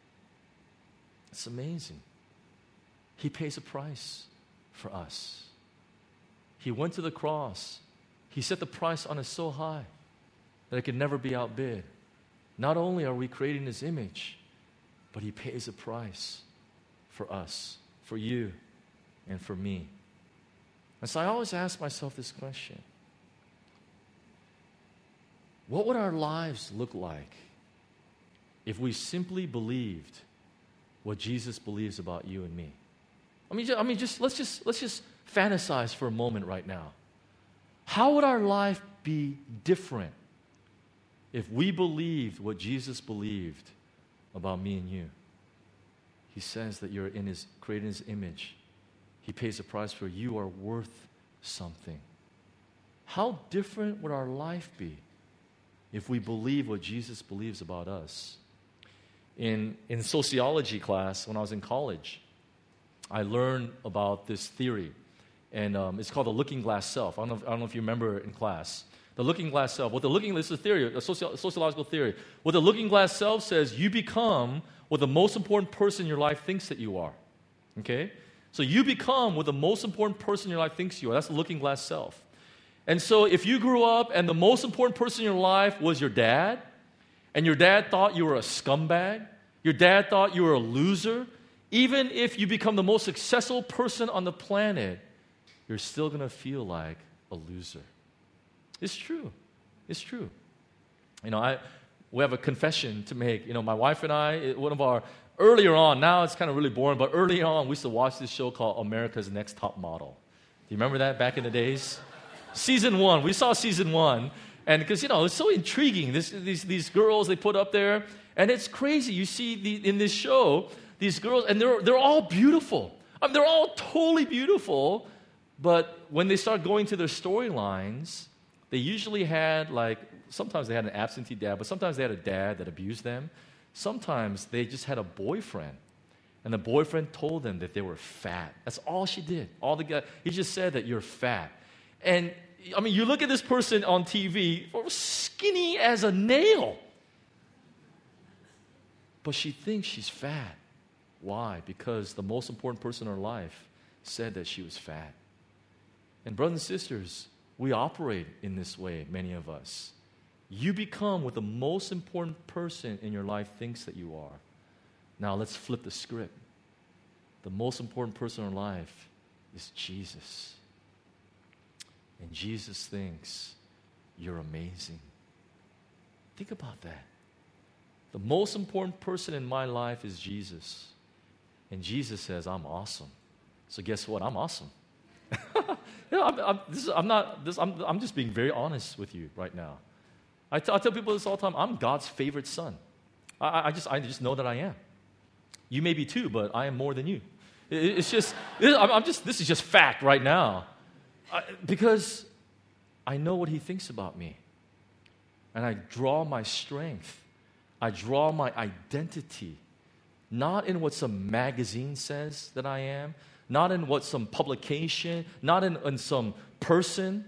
It's amazing. He pays a price for us. He went to the cross. He set the price on us so high that it could never be outbid. not only are we created in His image, but He pays a price for us, for you, and for me. And so I always ask myself this question. What would our lives look like if we simply believed what Jesus believes about you and me? I mean, just, I mean, just let's just let's just fantasize for a moment right now. How would our life be different if we believed what Jesus believed about me and you? He says that you're in His created in His image. He pays a price for you. You are worth something. How different would our life be if we believe what Jesus believes about us? In, in sociology class, when I was in college, I learned about this theory, and um, it's called the looking glass self. I don't know if, I don't know if you remember it in class. The looking glass self. What the looking this is a theory, a socio- sociological theory. What the looking glass self says, you become what the most important person in your life thinks that you are. Okay? So you become what the most important person in your life thinks you are. That's the looking glass self. And so if you grew up and the most important person in your life was your dad, and your dad thought you were a scumbag, your dad thought you were a loser, even if you become the most successful person on the planet, you're still going to feel like a loser. It's true. It's true. You know, I we have a confession to make. You know, my wife and I, one of our, earlier on, now it's kind of really boring, but early on, we used to watch this show called America's Next Top Model. Do you remember that back in the days? Season one. We saw season one. And because, you know, it's so intriguing. This, these, these girls they put up there. And it's crazy. You see the, in this show, these girls, and they're, they're all beautiful. I mean, they're all totally beautiful. But when they start going to their storylines, they usually had, like, sometimes they had an absentee dad, but sometimes they had a dad that abused them. Sometimes they just had a boyfriend. And the boyfriend told them that they were fat. That's all she did. All the guy, he just said that you're fat. And, I mean, you look at this person on T V, skinny as a nail. But she thinks she's fat. Why? Because the most important person in her life said that she was fat. And brothers and sisters, we operate in this way, many of us. You become what the most important person in your life thinks that you are. Now let's flip the script. The most important person in life is Jesus. And Jesus thinks you're amazing. Think about that. The most important person in my life is Jesus. And Jesus says, I'm awesome. So guess what? I'm awesome. yeah, I'm, I'm, this is, I'm, not, this, I'm, I'm just being very honest with you right now. I, t- I tell people this all the time. I'm God's favorite son. I, I, just, I just know that I am. You may be too, but I am more than you. It, it's just, it, I'm, I'm just, this is just fact right now. I, because I know what He thinks about me. And I draw my strength. I draw my identity, not in what some magazine says that I am, not in what some publication, not in, in some person,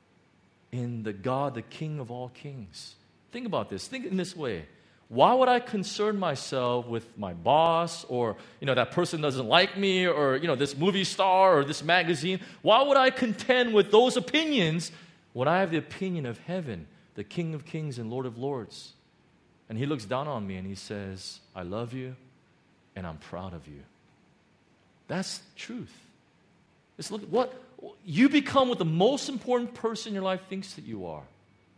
in the God, the King of all kings. Think about this. Think in this way. Why would I concern myself with my boss, or, you know, that person doesn't like me, or, you know, this movie star or this magazine? Why would I contend with those opinions when I have the opinion of heaven, the King of kings and Lord of lords? And He looks down on me and He says, I love you and I'm proud of you. That's truth. It's look what you become what the most important person in your life thinks that you are.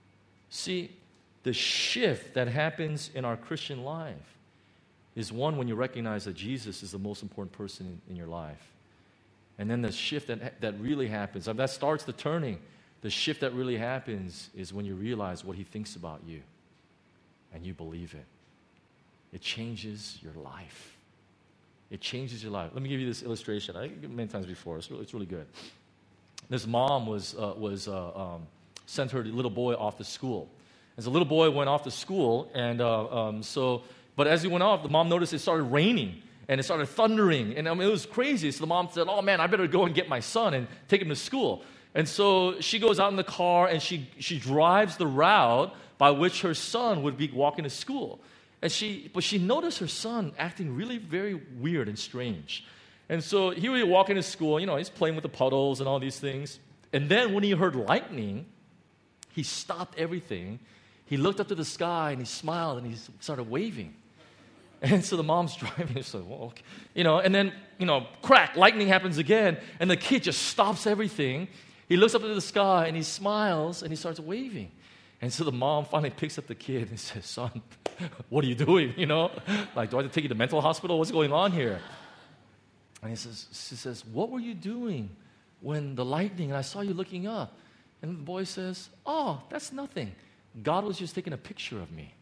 See, the shift that happens in our Christian life is one when you recognize that Jesus is the most important person in, in your life. And then the shift that, that really happens, I mean, that starts the turning. The shift that really happens is when you realize what He thinks about you and you believe it. It changes your life. It changes your life. Let me give you this illustration. I given it many times before. It's really, it's really good. This mom was, uh, was uh, um, sent her little boy off to school. As the little boy went off to school, and uh, um, so, but as he went off, the mom noticed it started raining, and it started thundering, and I mean, it was crazy. So the mom said, oh man, I better go and get my son and take him to school. And so she goes out in the car, and she, she drives the route by which her son would be walking to school. And she, but she noticed her son acting really very weird and strange. And so he would be walking to school, you know, he's playing with the puddles and all these things. And then when he heard lightning, he stopped everything. he looked up to the sky and he smiled and he started waving. And so the mom's driving. She's like, well, okay. You know, and then, you know, crack, lightning happens again. And the kid just stops everything. He looks up to the sky and he smiles and he starts waving. And so the mom finally picks up the kid and says, son, what are you doing? You know, like, do I have to take you to mental hospital? What's going on here? And he says, she says, what were you doing when the lightning, and I saw you looking up? And the boy says, oh, that's nothing. God was just taking a picture of me.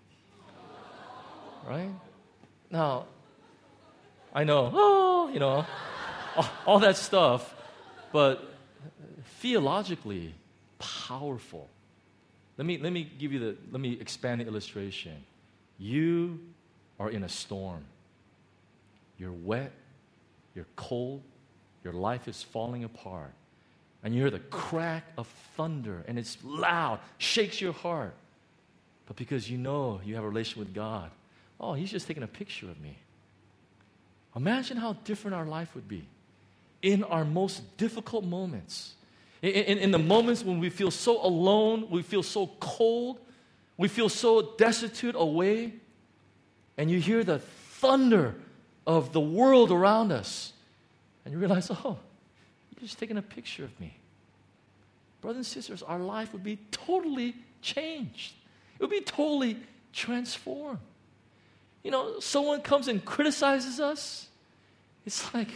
Right? Now, I know, oh, you know, all, all that stuff, but theologically powerful. Let me let me give you the let me expand the illustration. You are in a storm. You're wet, you're cold, your life is falling apart. And you hear the crack of thunder and it's loud, shakes your heart. But because you know you have a relationship with God, oh, he's just taking a picture of me. Imagine how different our life would be in our most difficult moments. In, in, in the moments when we feel so alone, we feel so cold, we feel so destitute away, and you hear the thunder of the world around us, and you realize, oh, you're just taking a picture of me. Brothers and sisters, our life would be totally changed. It would be totally transformed. You know, someone comes and criticizes us, it's like,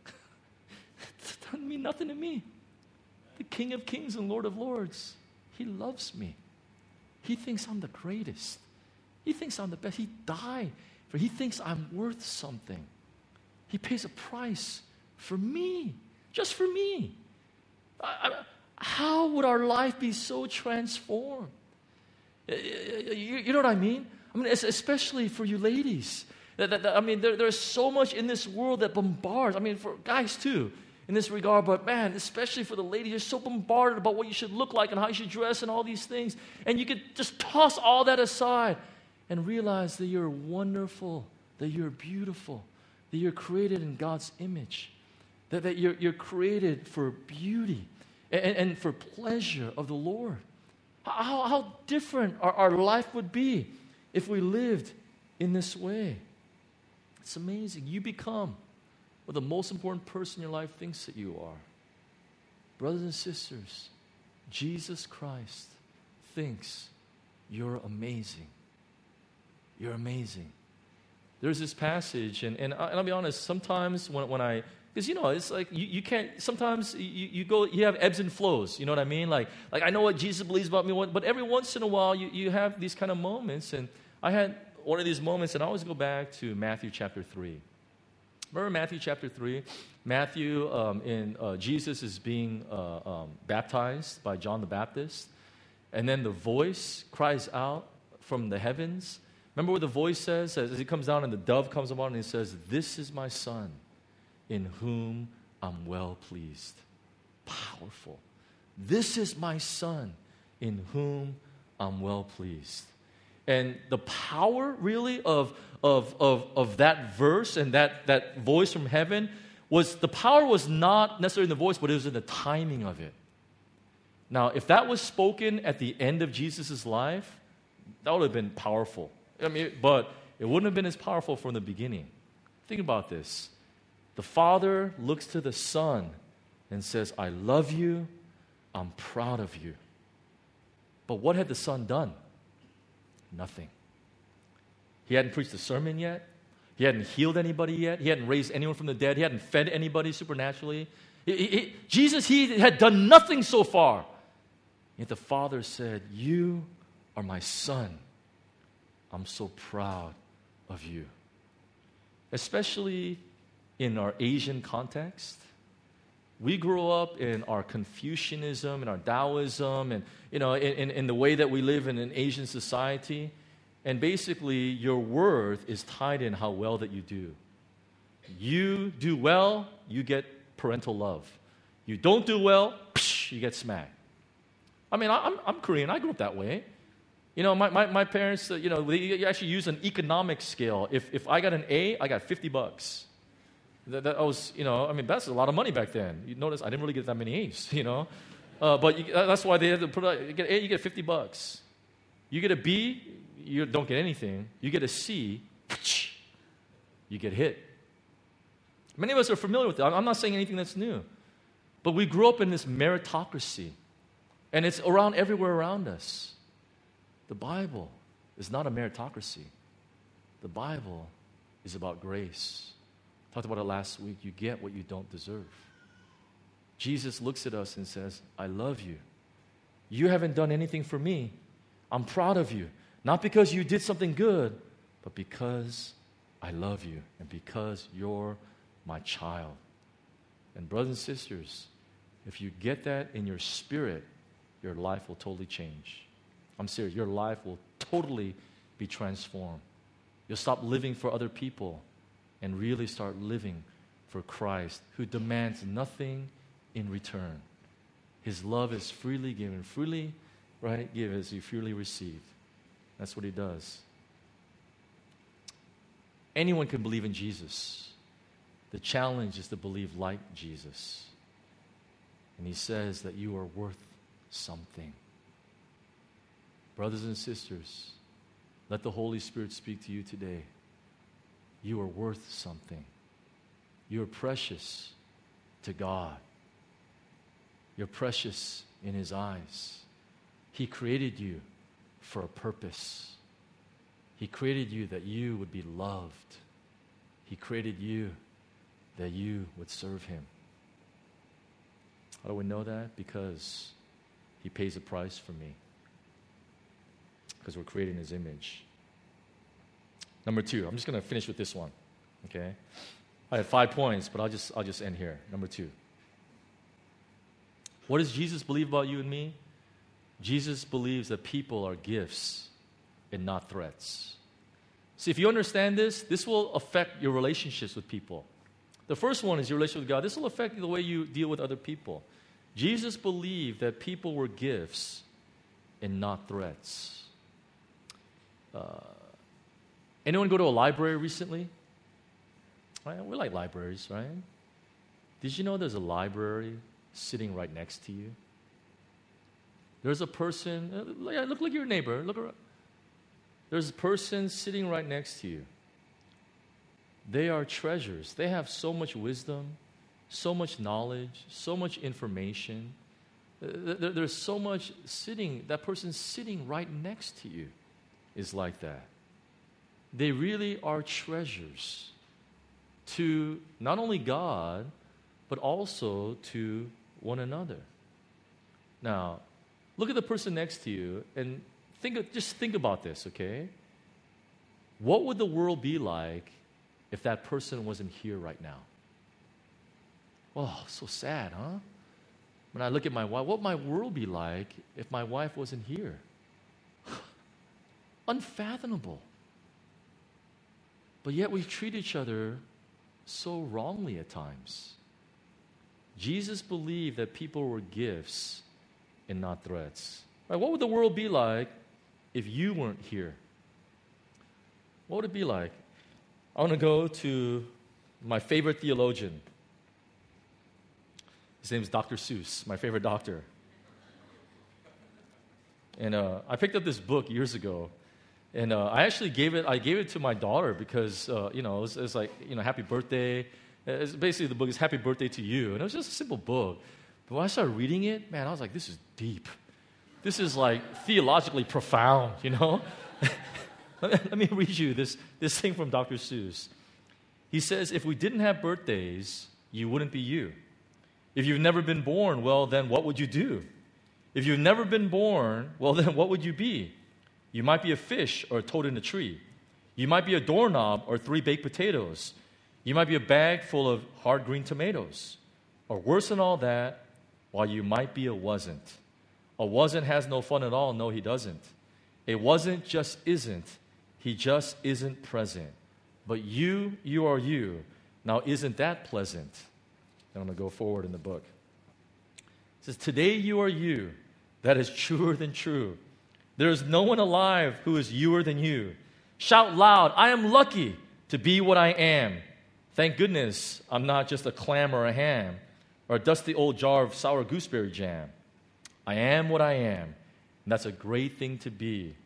it doesn't mean nothing to me. The King of Kings and Lord of Lords, he loves me. He thinks I'm the greatest. He thinks I'm the best. He died for, he thinks I'm worth something. He pays a price for me, just for me. I, I, how would our life be so transformed? You, you know what I mean? I mean, especially for you ladies. That, that, that, I mean, there, there's so much in this world that bombards. I mean, for guys too, in this regard. But man, especially for the ladies, you're so bombarded about what you should look like and how you should dress and all these things. And you could just toss all that aside and realize that you're wonderful, that you're beautiful, that you're created in God's image, that, that you're, you're created for beauty and, and for pleasure of the Lord. How, how different our, our life would be if we lived in this way. It's amazing. You become what the most important person in your life thinks that you are. Brothers and sisters, Jesus Christ thinks you're amazing. You're amazing. There's this passage, and, and, I, and I'll be honest, sometimes when, when I, because you know, it's like you, you can't, sometimes you, you go, you have ebbs and flows, you know what I mean? Like, like I know what Jesus believes about me, but every once in a while you, you have these kind of moments, and I had one of these moments, and I always go back to Matthew chapter three. Remember Matthew chapter three? Matthew, um, in uh, Jesus is being uh, um, baptized by John the Baptist, and then the voice cries out from the heavens. Remember what the voice says as he comes down, and the dove comes upon him, and he says, "This is my son, in whom I'm well pleased." Powerful. This is my son, in whom I'm well pleased. And the power, really, of, of, of, of that verse and that, that voice from heaven was, the power was not necessarily in the voice, but it was in the timing of it. Now, if that was spoken at the end of Jesus' life, that would have been powerful. I mean, but it wouldn't have been as powerful from the beginning. Think about this. The Father looks to the Son and says, "I love you, I'm proud of you." But what had the Son done? Nothing. He hadn't preached a sermon yet. He hadn't healed anybody yet. He hadn't raised anyone from the dead. He hadn't fed anybody supernaturally. He, he, he, Jesus, he had done nothing so far. Yet the Father said, "You are my Son. I'm so proud of you." Especially in our Asian context. We grew up in our Confucianism and our Taoism and, you know, in, in, in the way that we live in an Asian society. And basically, your worth is tied in how well that you do. You do well, you get parental love. You don't do well, psh, you get smacked. I mean, I'm, I'm Korean. I grew up that way. You know, my, my, my parents, you know, they actually use an economic scale. If, if I got an A, I got fifty bucks. That, that was, you know, I mean, that's a lot of money back then. You notice I didn't really get that many A's, you know. Uh, but you, that's why they had to put out, you get A, you get fifty bucks. You get a B, you don't get anything. You get a C, you get hit. Many of us are familiar with that. I'm not saying anything that's new. But we grew up in this meritocracy. And it's around everywhere around us. The Bible is not a meritocracy. The Bible is about grace. Talked about it last week. You get what you don't deserve. Jesus looks at us and says, I love you. You haven't done anything for me. I'm proud of you. Not because you did something good, but because I love you and because you're my child. And brothers and sisters, if you get that in your spirit, your life will totally change. I'm serious. Your life will totally be transformed. You'll stop living for other people and really start living for Christ, who demands nothing in return. His love is freely given, freely, right, give as you freely receive. That's what he does. Anyone can believe in Jesus. The challenge is to believe like Jesus. And he says that you are worth something. Brothers and sisters, let the Holy Spirit speak to you today. You are worth something. You are precious to God. You're precious in his eyes. He created you for a purpose. He created you that you would be loved. He created you that you would serve him. How do we know that? Because he pays a price for me. Because we're created in his image. Number two, I'm just going to finish with this one. Okay? I had five points, but I'll just I'll just end here. Number two. What does Jesus believe about you and me? Jesus believes that people are gifts and not threats. See, if you understand this, this will affect your relationships with people. The first one is your relationship with God. This will affect the way you deal with other people. Jesus believed that people were gifts and not threats. Uh, anyone go to a library recently? Right? We like libraries, right? Did you know there's a library sitting right next to you? There's a person, uh, look like your neighbor. Look around. There's a person sitting right next to you. They are treasures. They have so much wisdom, so much knowledge, so much information. Uh, there, there's so much sitting, that person sitting right next to you is like that. They really are treasures to not only God, but also to one another. Now, look at the person next to you and think of, just think about this, okay? What would the world be like if that person wasn't here right now? Oh, so sad, huh? When I look at my wife, what would my world be like if my wife wasn't here? Unfathomable. But yet we treat each other so wrongly at times. Jesus believed that people were gifts and not threats. Right, what would the world be like if you weren't here? What would it be like? I want to go to my favorite theologian. His name is Doctor Seuss, my favorite doctor. And uh, I picked up this book years ago. And uh, I actually gave it, I gave it to my daughter because, uh, you know, it was, it was like, you know, happy birthday. It's basically, the book is happy birthday to you. And it was just a simple book. But when I started reading it, man, I was like, this is deep. This is like theologically profound, you know? let, me, let me read you this, this thing from Doctor Seuss. He says, if we didn't have birthdays, you wouldn't be you. If you've never been born, well, then what would you do? If you've never been born, well, then what would you be? You might be a fish or a toad in a tree. You might be a doorknob or three baked potatoes. You might be a bag full of hard green tomatoes. Or worse than all that, while you might be a wasn't. A wasn't has no fun at all. No, he doesn't. A wasn't just isn't. He just isn't present. But you, you are you. Now, isn't that pleasant? And I'm going to go forward in the book. It says, today you are you. That is truer than true. There is no one alive who is youer than you. Shout loud, I am lucky to be what I am. Thank goodness I'm not just a clam or a ham or a dusty old jar of sour gooseberry jam. I am what I am, and that's a great thing to be.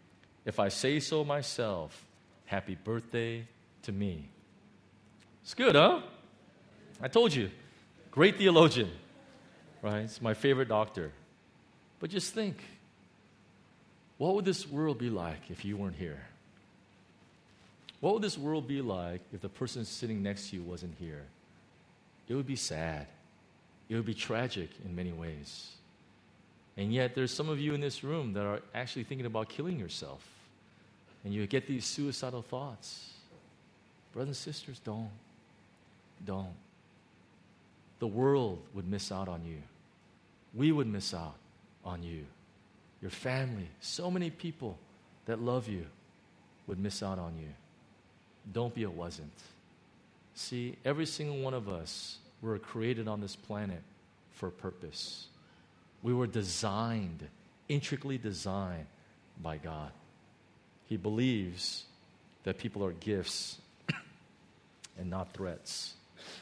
if I say so myself, happy birthday to me. It's good, huh? I told you. Great theologian, right? It's my favorite doctor. But just think, what would this world be like if you weren't here? What would this world be like if the person sitting next to you wasn't here? It would be sad. It would be tragic in many ways. And yet there's some of you in this room that are actually thinking about killing yourself. And you get these suicidal thoughts. Brothers and sisters, don't. Don't. The world would miss out on you. We would miss out on you. Your family, so many people that love you would miss out on you. Don't be a wasn't. See, every single one of us were created on this planet for a purpose. We were designed, intricately designed by God. He believes that people are gifts and not threats.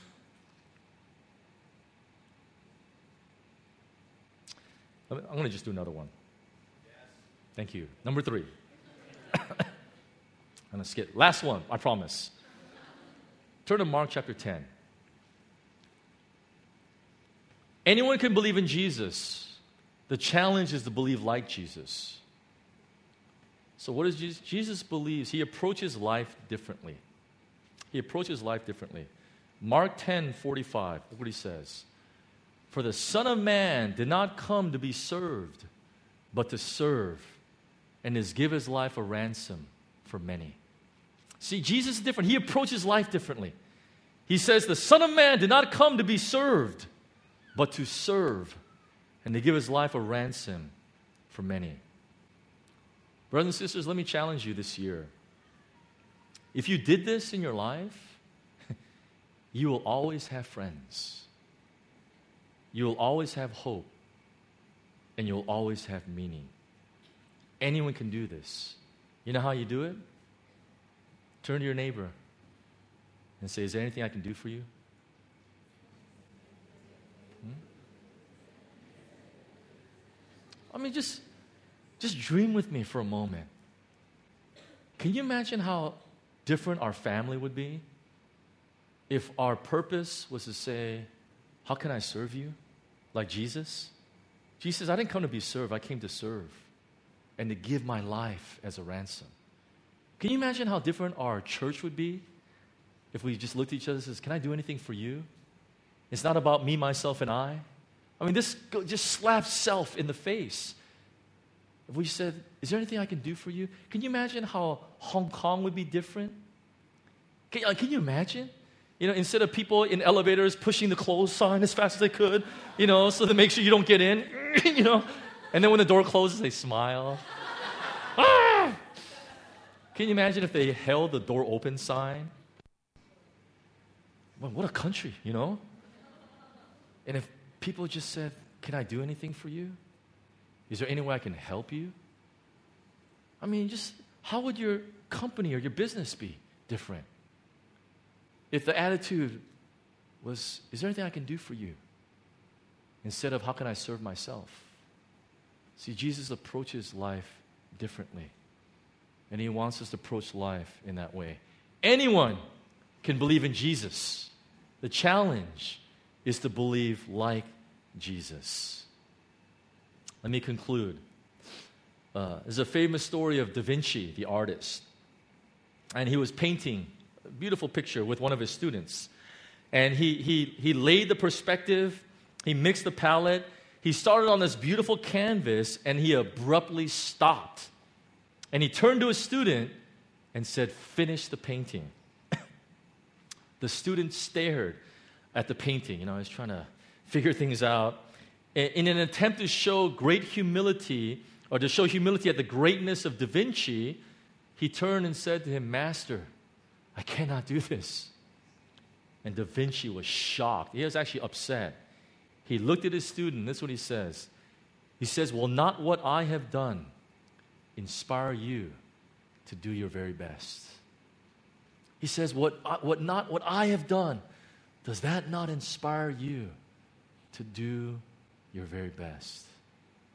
I'm going to just do another one. Thank you. Number three. I'm going to skip. Last one, I promise. Turn to Mark chapter ten. Anyone can believe in Jesus. The challenge is to believe like Jesus. So what does Jesus? Jesus believes, he approaches life differently. He approaches life differently. Mark ten forty-five, look what he says. For the Son of Man did not come to be served, but to serve, and to give his life a ransom for many. See, Jesus is different. He approaches life differently. He says, the Son of Man did not come to be served, but to serve, and to give his life a ransom for many. Brothers and sisters, let me challenge you this year. If you did this in your life, you will always have friends. You will always have hope. And you'll always have meaning. Anyone can do this. You know how you do it? Turn to your neighbor and say, is there anything I can do for you? Hmm? I mean, just, just dream with me for a moment. Can you imagine how different our family would be if our purpose was to say, how can I serve you? Like Jesus? Jesus says, I didn't come to be served, I came to serve and to give my life as a ransom. Can you imagine how different our church would be if we just looked at each other and says, can I do anything for you? It's not about me, myself, and I. I mean, this just slaps self in the face. If we said, is there anything I can do for you? Can you imagine how Hong Kong would be different? Can, uh, can you imagine? You know, instead of people in elevators pushing the close sign as fast as they could, you know, so to make sure you don't get in, you know, and then when the door closes, they smile. Ah! Can you imagine if they held the door open sign? Well, what a country, you know? And if people just said, can I do anything for you? Is there any way I can help you? I mean, just how would your company or your business be different? If the attitude was, is there anything I can do for you? Instead of, how can I serve myself? See, Jesus approaches life differently. And he wants us to approach life in that way. Anyone can believe in Jesus. The challenge is to believe like Jesus. Let me conclude. Uh, there's a famous story of Da Vinci, the artist. And he was painting a beautiful picture with one of his students. And he, he, he laid the perspective, he mixed the palette, he started on this beautiful canvas, and he abruptly stopped. And he turned to his student and said, finish the painting. The student stared at the painting. You know, I was trying to figure things out. In an attempt to show great humility, or to show humility at the greatness of Da Vinci, he turned and said to him, Master, I cannot do this. And Da Vinci was shocked. He was actually upset. He looked at his student, and this is what he says. He says, will not what I have done inspire you to do your very best? He says, what, what not what I have done, does that not inspire you to do your very best?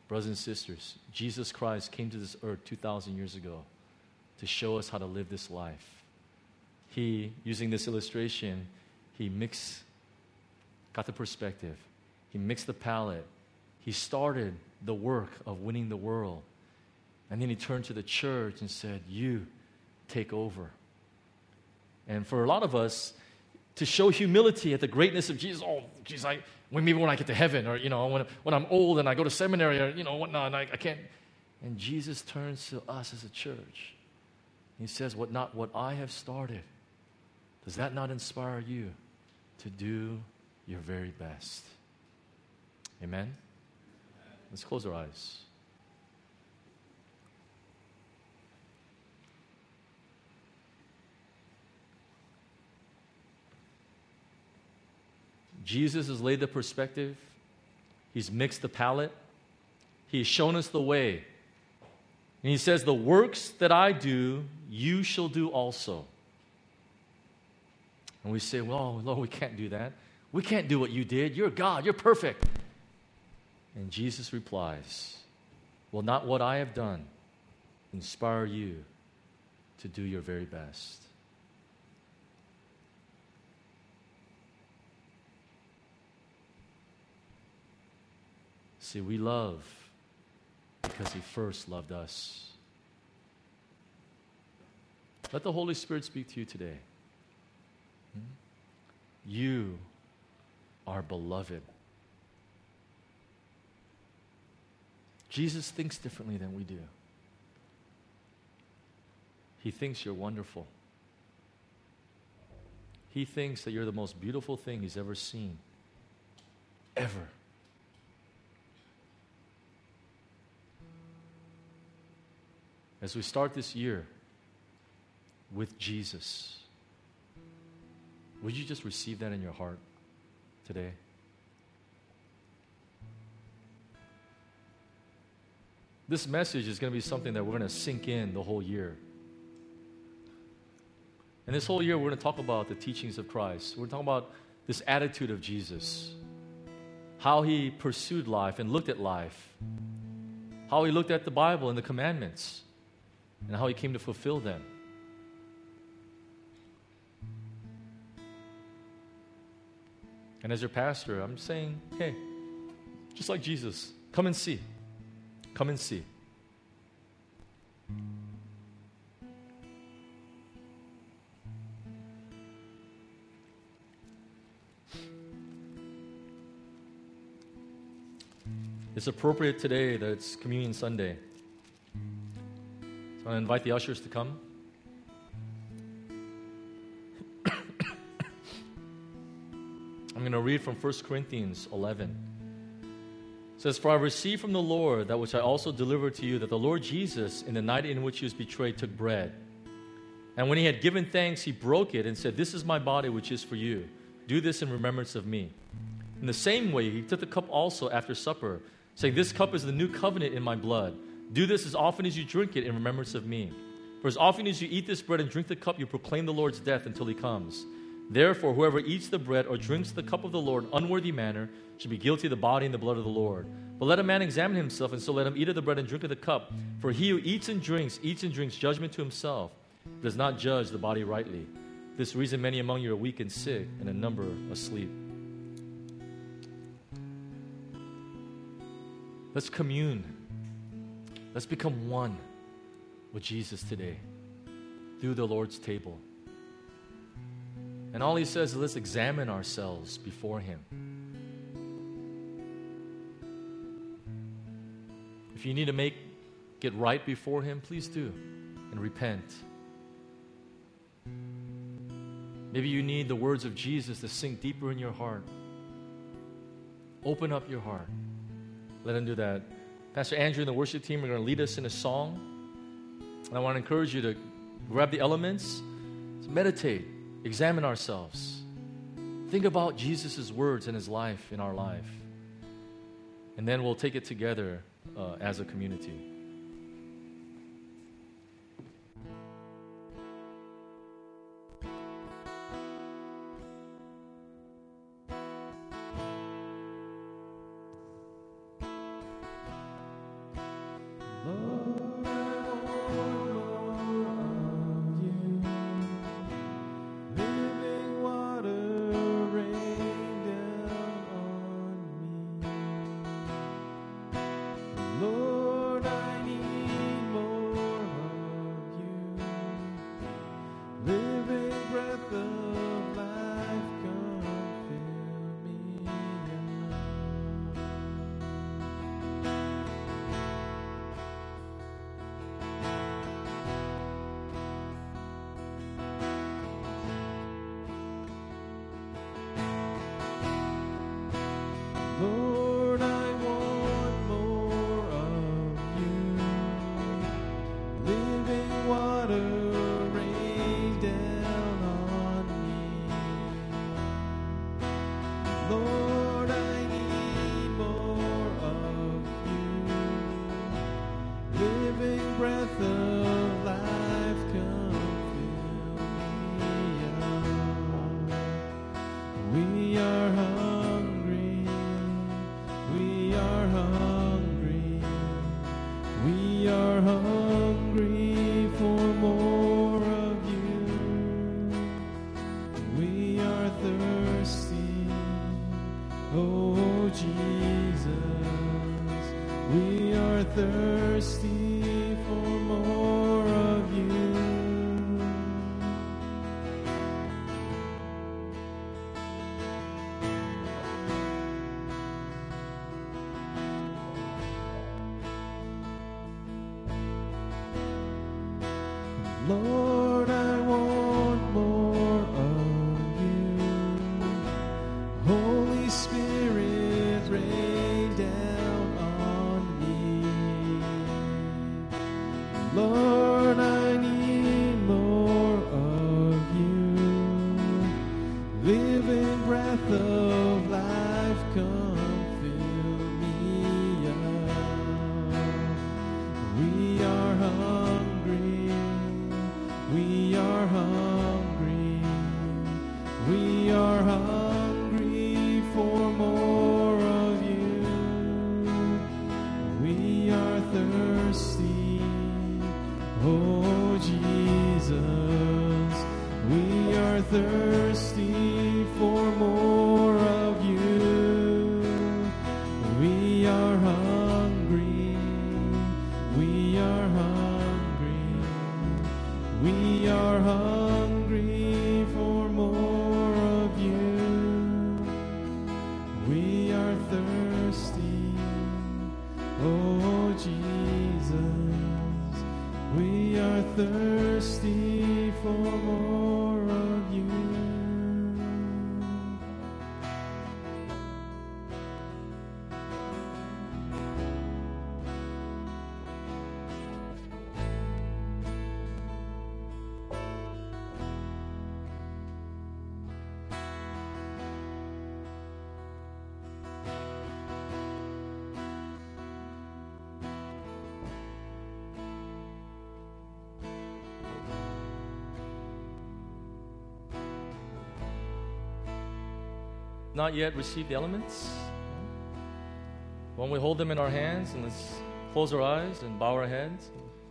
Brothers and sisters, Jesus Christ came to this earth two thousand years ago to show us how to live this life. He, using this illustration, he mixed, got the perspective. He mixed the palate. He started the work of winning the world. And then he turned to the church and said, you take over. And for a lot of us, to show humility at the greatness of Jesus, oh, Jesus, I, when, maybe when I get to heaven, or, you know, when, when I'm old and I go to seminary, or, you know, whatnot, and I, I can't. And Jesus turns to us as a church. He says, what not what I have started, does that not inspire you to do your very best? Amen? Let's close our eyes. Jesus has laid the perspective. He's mixed the palate. He's shown us the way. And he says, the works that I do, you shall do also. And we say, well, Lord, we can't do that. We can't do what you did. You're God. You're perfect. And Jesus replies, will not what I have done inspire you to do your very best? See, we love because he first loved us. Let the Holy Spirit speak to you today. You are beloved. Jesus thinks differently than we do. He thinks you're wonderful. He thinks that you're the most beautiful thing he's ever seen. Ever. As we start this year with Jesus, would you just receive that in your heart today? This message is going to be something that we're going to sink in the whole year. And this whole year, we're going to talk about the teachings of Christ. We're talking about this attitude of Jesus, how he pursued life and looked at life, how he looked at the Bible and the commandments, and how he came to fulfill them. And as your pastor, I'm saying, hey, just like Jesus, come and see. Come and see. It's appropriate today that it's Communion Sunday. So I invite the ushers to come. I'm going to read from First Corinthians eleven. It says, for I received from the Lord that which I also delivered to you, that the Lord Jesus, in the night in which he was betrayed, took bread. And when he had given thanks, he broke it and said, this is my body which is for you. Do this in remembrance of me. In the same way, he took the cup also after supper, saying, this cup is the new covenant in my blood. Do this as often as you drink it in remembrance of me. For as often as you eat this bread and drink the cup, you proclaim the Lord's death until he comes. Therefore, whoever eats the bread or drinks the cup of the Lord in unworthy manner should be guilty of the body and the blood of the Lord. But let a man examine himself, and so let him eat of the bread and drink of the cup. For he who eats and drinks, eats and drinks judgment to himself, does not judge the body rightly. For this reason many among you are weak and sick, and a number asleep. Let's commune. Let's become one with Jesus today through the Lord's table. And all he says is let's examine ourselves before him. If you need to make get right before him, please do and repent. Maybe you need the words of Jesus to sink deeper in your heart. Open up your heart. Let him do that. Pastor Andrew and the worship team are going to lead us in a song. And I want to encourage you to grab the elements, meditate, examine ourselves. Think about Jesus' words and his life in our life. And then we'll take it together uh, as a community. are thirsty for more of you. Lord, I want more of you. Holy Spirit, rain down on me. Lord, I need more of you. Living breath of life, come fill me up. We are hungry. We are hungry, we are hungry for more of you. We are thirsty, oh Jesus. We are thirsty for more of you. We are hungry, we are hungry. We are hungry for more of you. We are thirsty, oh Jesus. We are thirsty for more of you. Not yet received the elements? When we hold them in our hands, and let's close our eyes and bow our heads.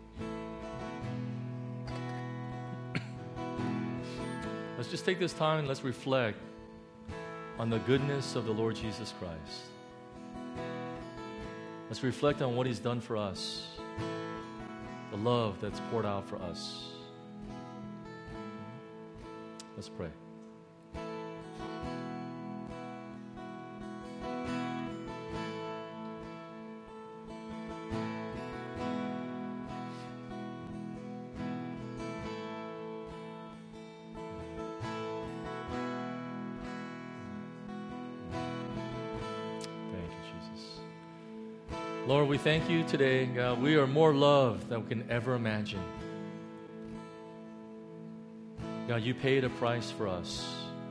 Let's just take this time and let's reflect on the goodness of the Lord Jesus Christ. Let's reflect on what He's done for us, the love that's poured out for us. Let's pray. Lord, we thank you today, God. We are more loved than we can ever imagine. God, you paid a price for us.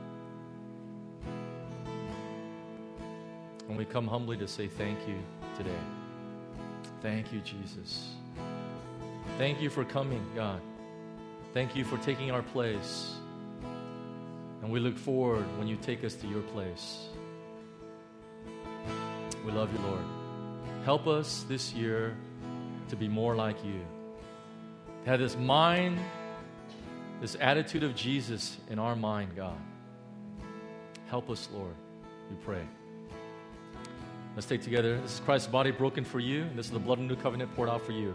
And we come humbly to say thank you today. Thank you, Jesus. Thank you for coming, God. Thank you for taking our place. And we look forward when you take us to your place. We love you, Lord. Help us this year to be more like you. To have this mind, this attitude of Jesus in our mind, God. Help us, Lord, we pray. Let's take together. This is Christ's body broken for you, and this is the blood of the new covenant poured out for you.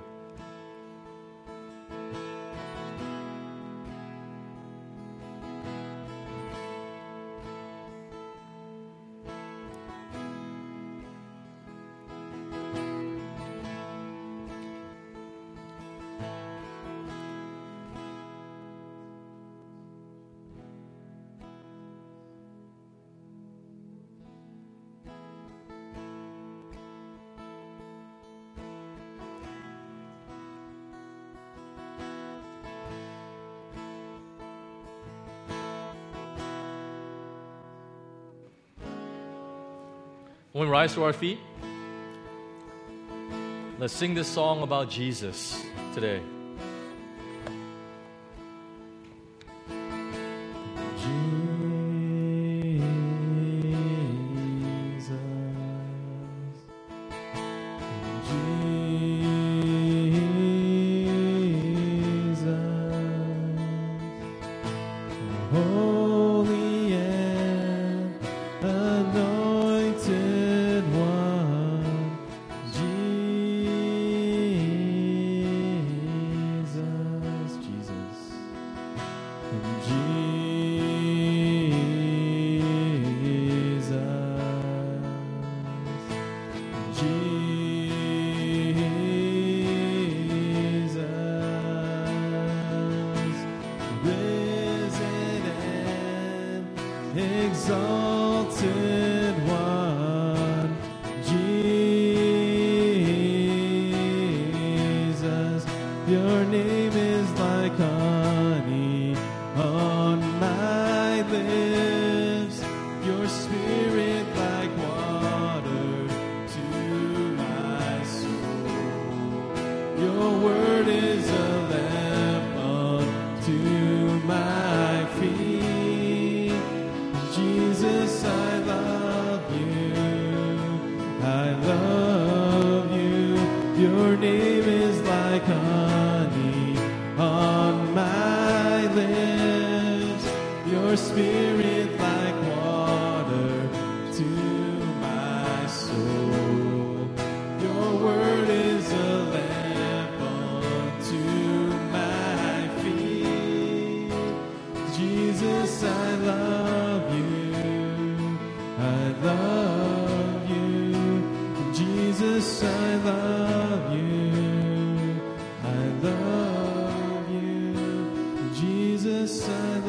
When we rise to our feet, let's sing this song about Jesus today. Anointed one, Jesus. exalted one, Jesus. Your name is like honey on my lips, your spirit like water to my soul. Your word is a lamp unto my feet. Jesus, I love you. I love you. Your name is like honey on my lips. Your spirit like water to my soul. Your word is a lamp unto my feet. Jesus, I love you. I love you. Jesus, I love you. I love you. Jesus, I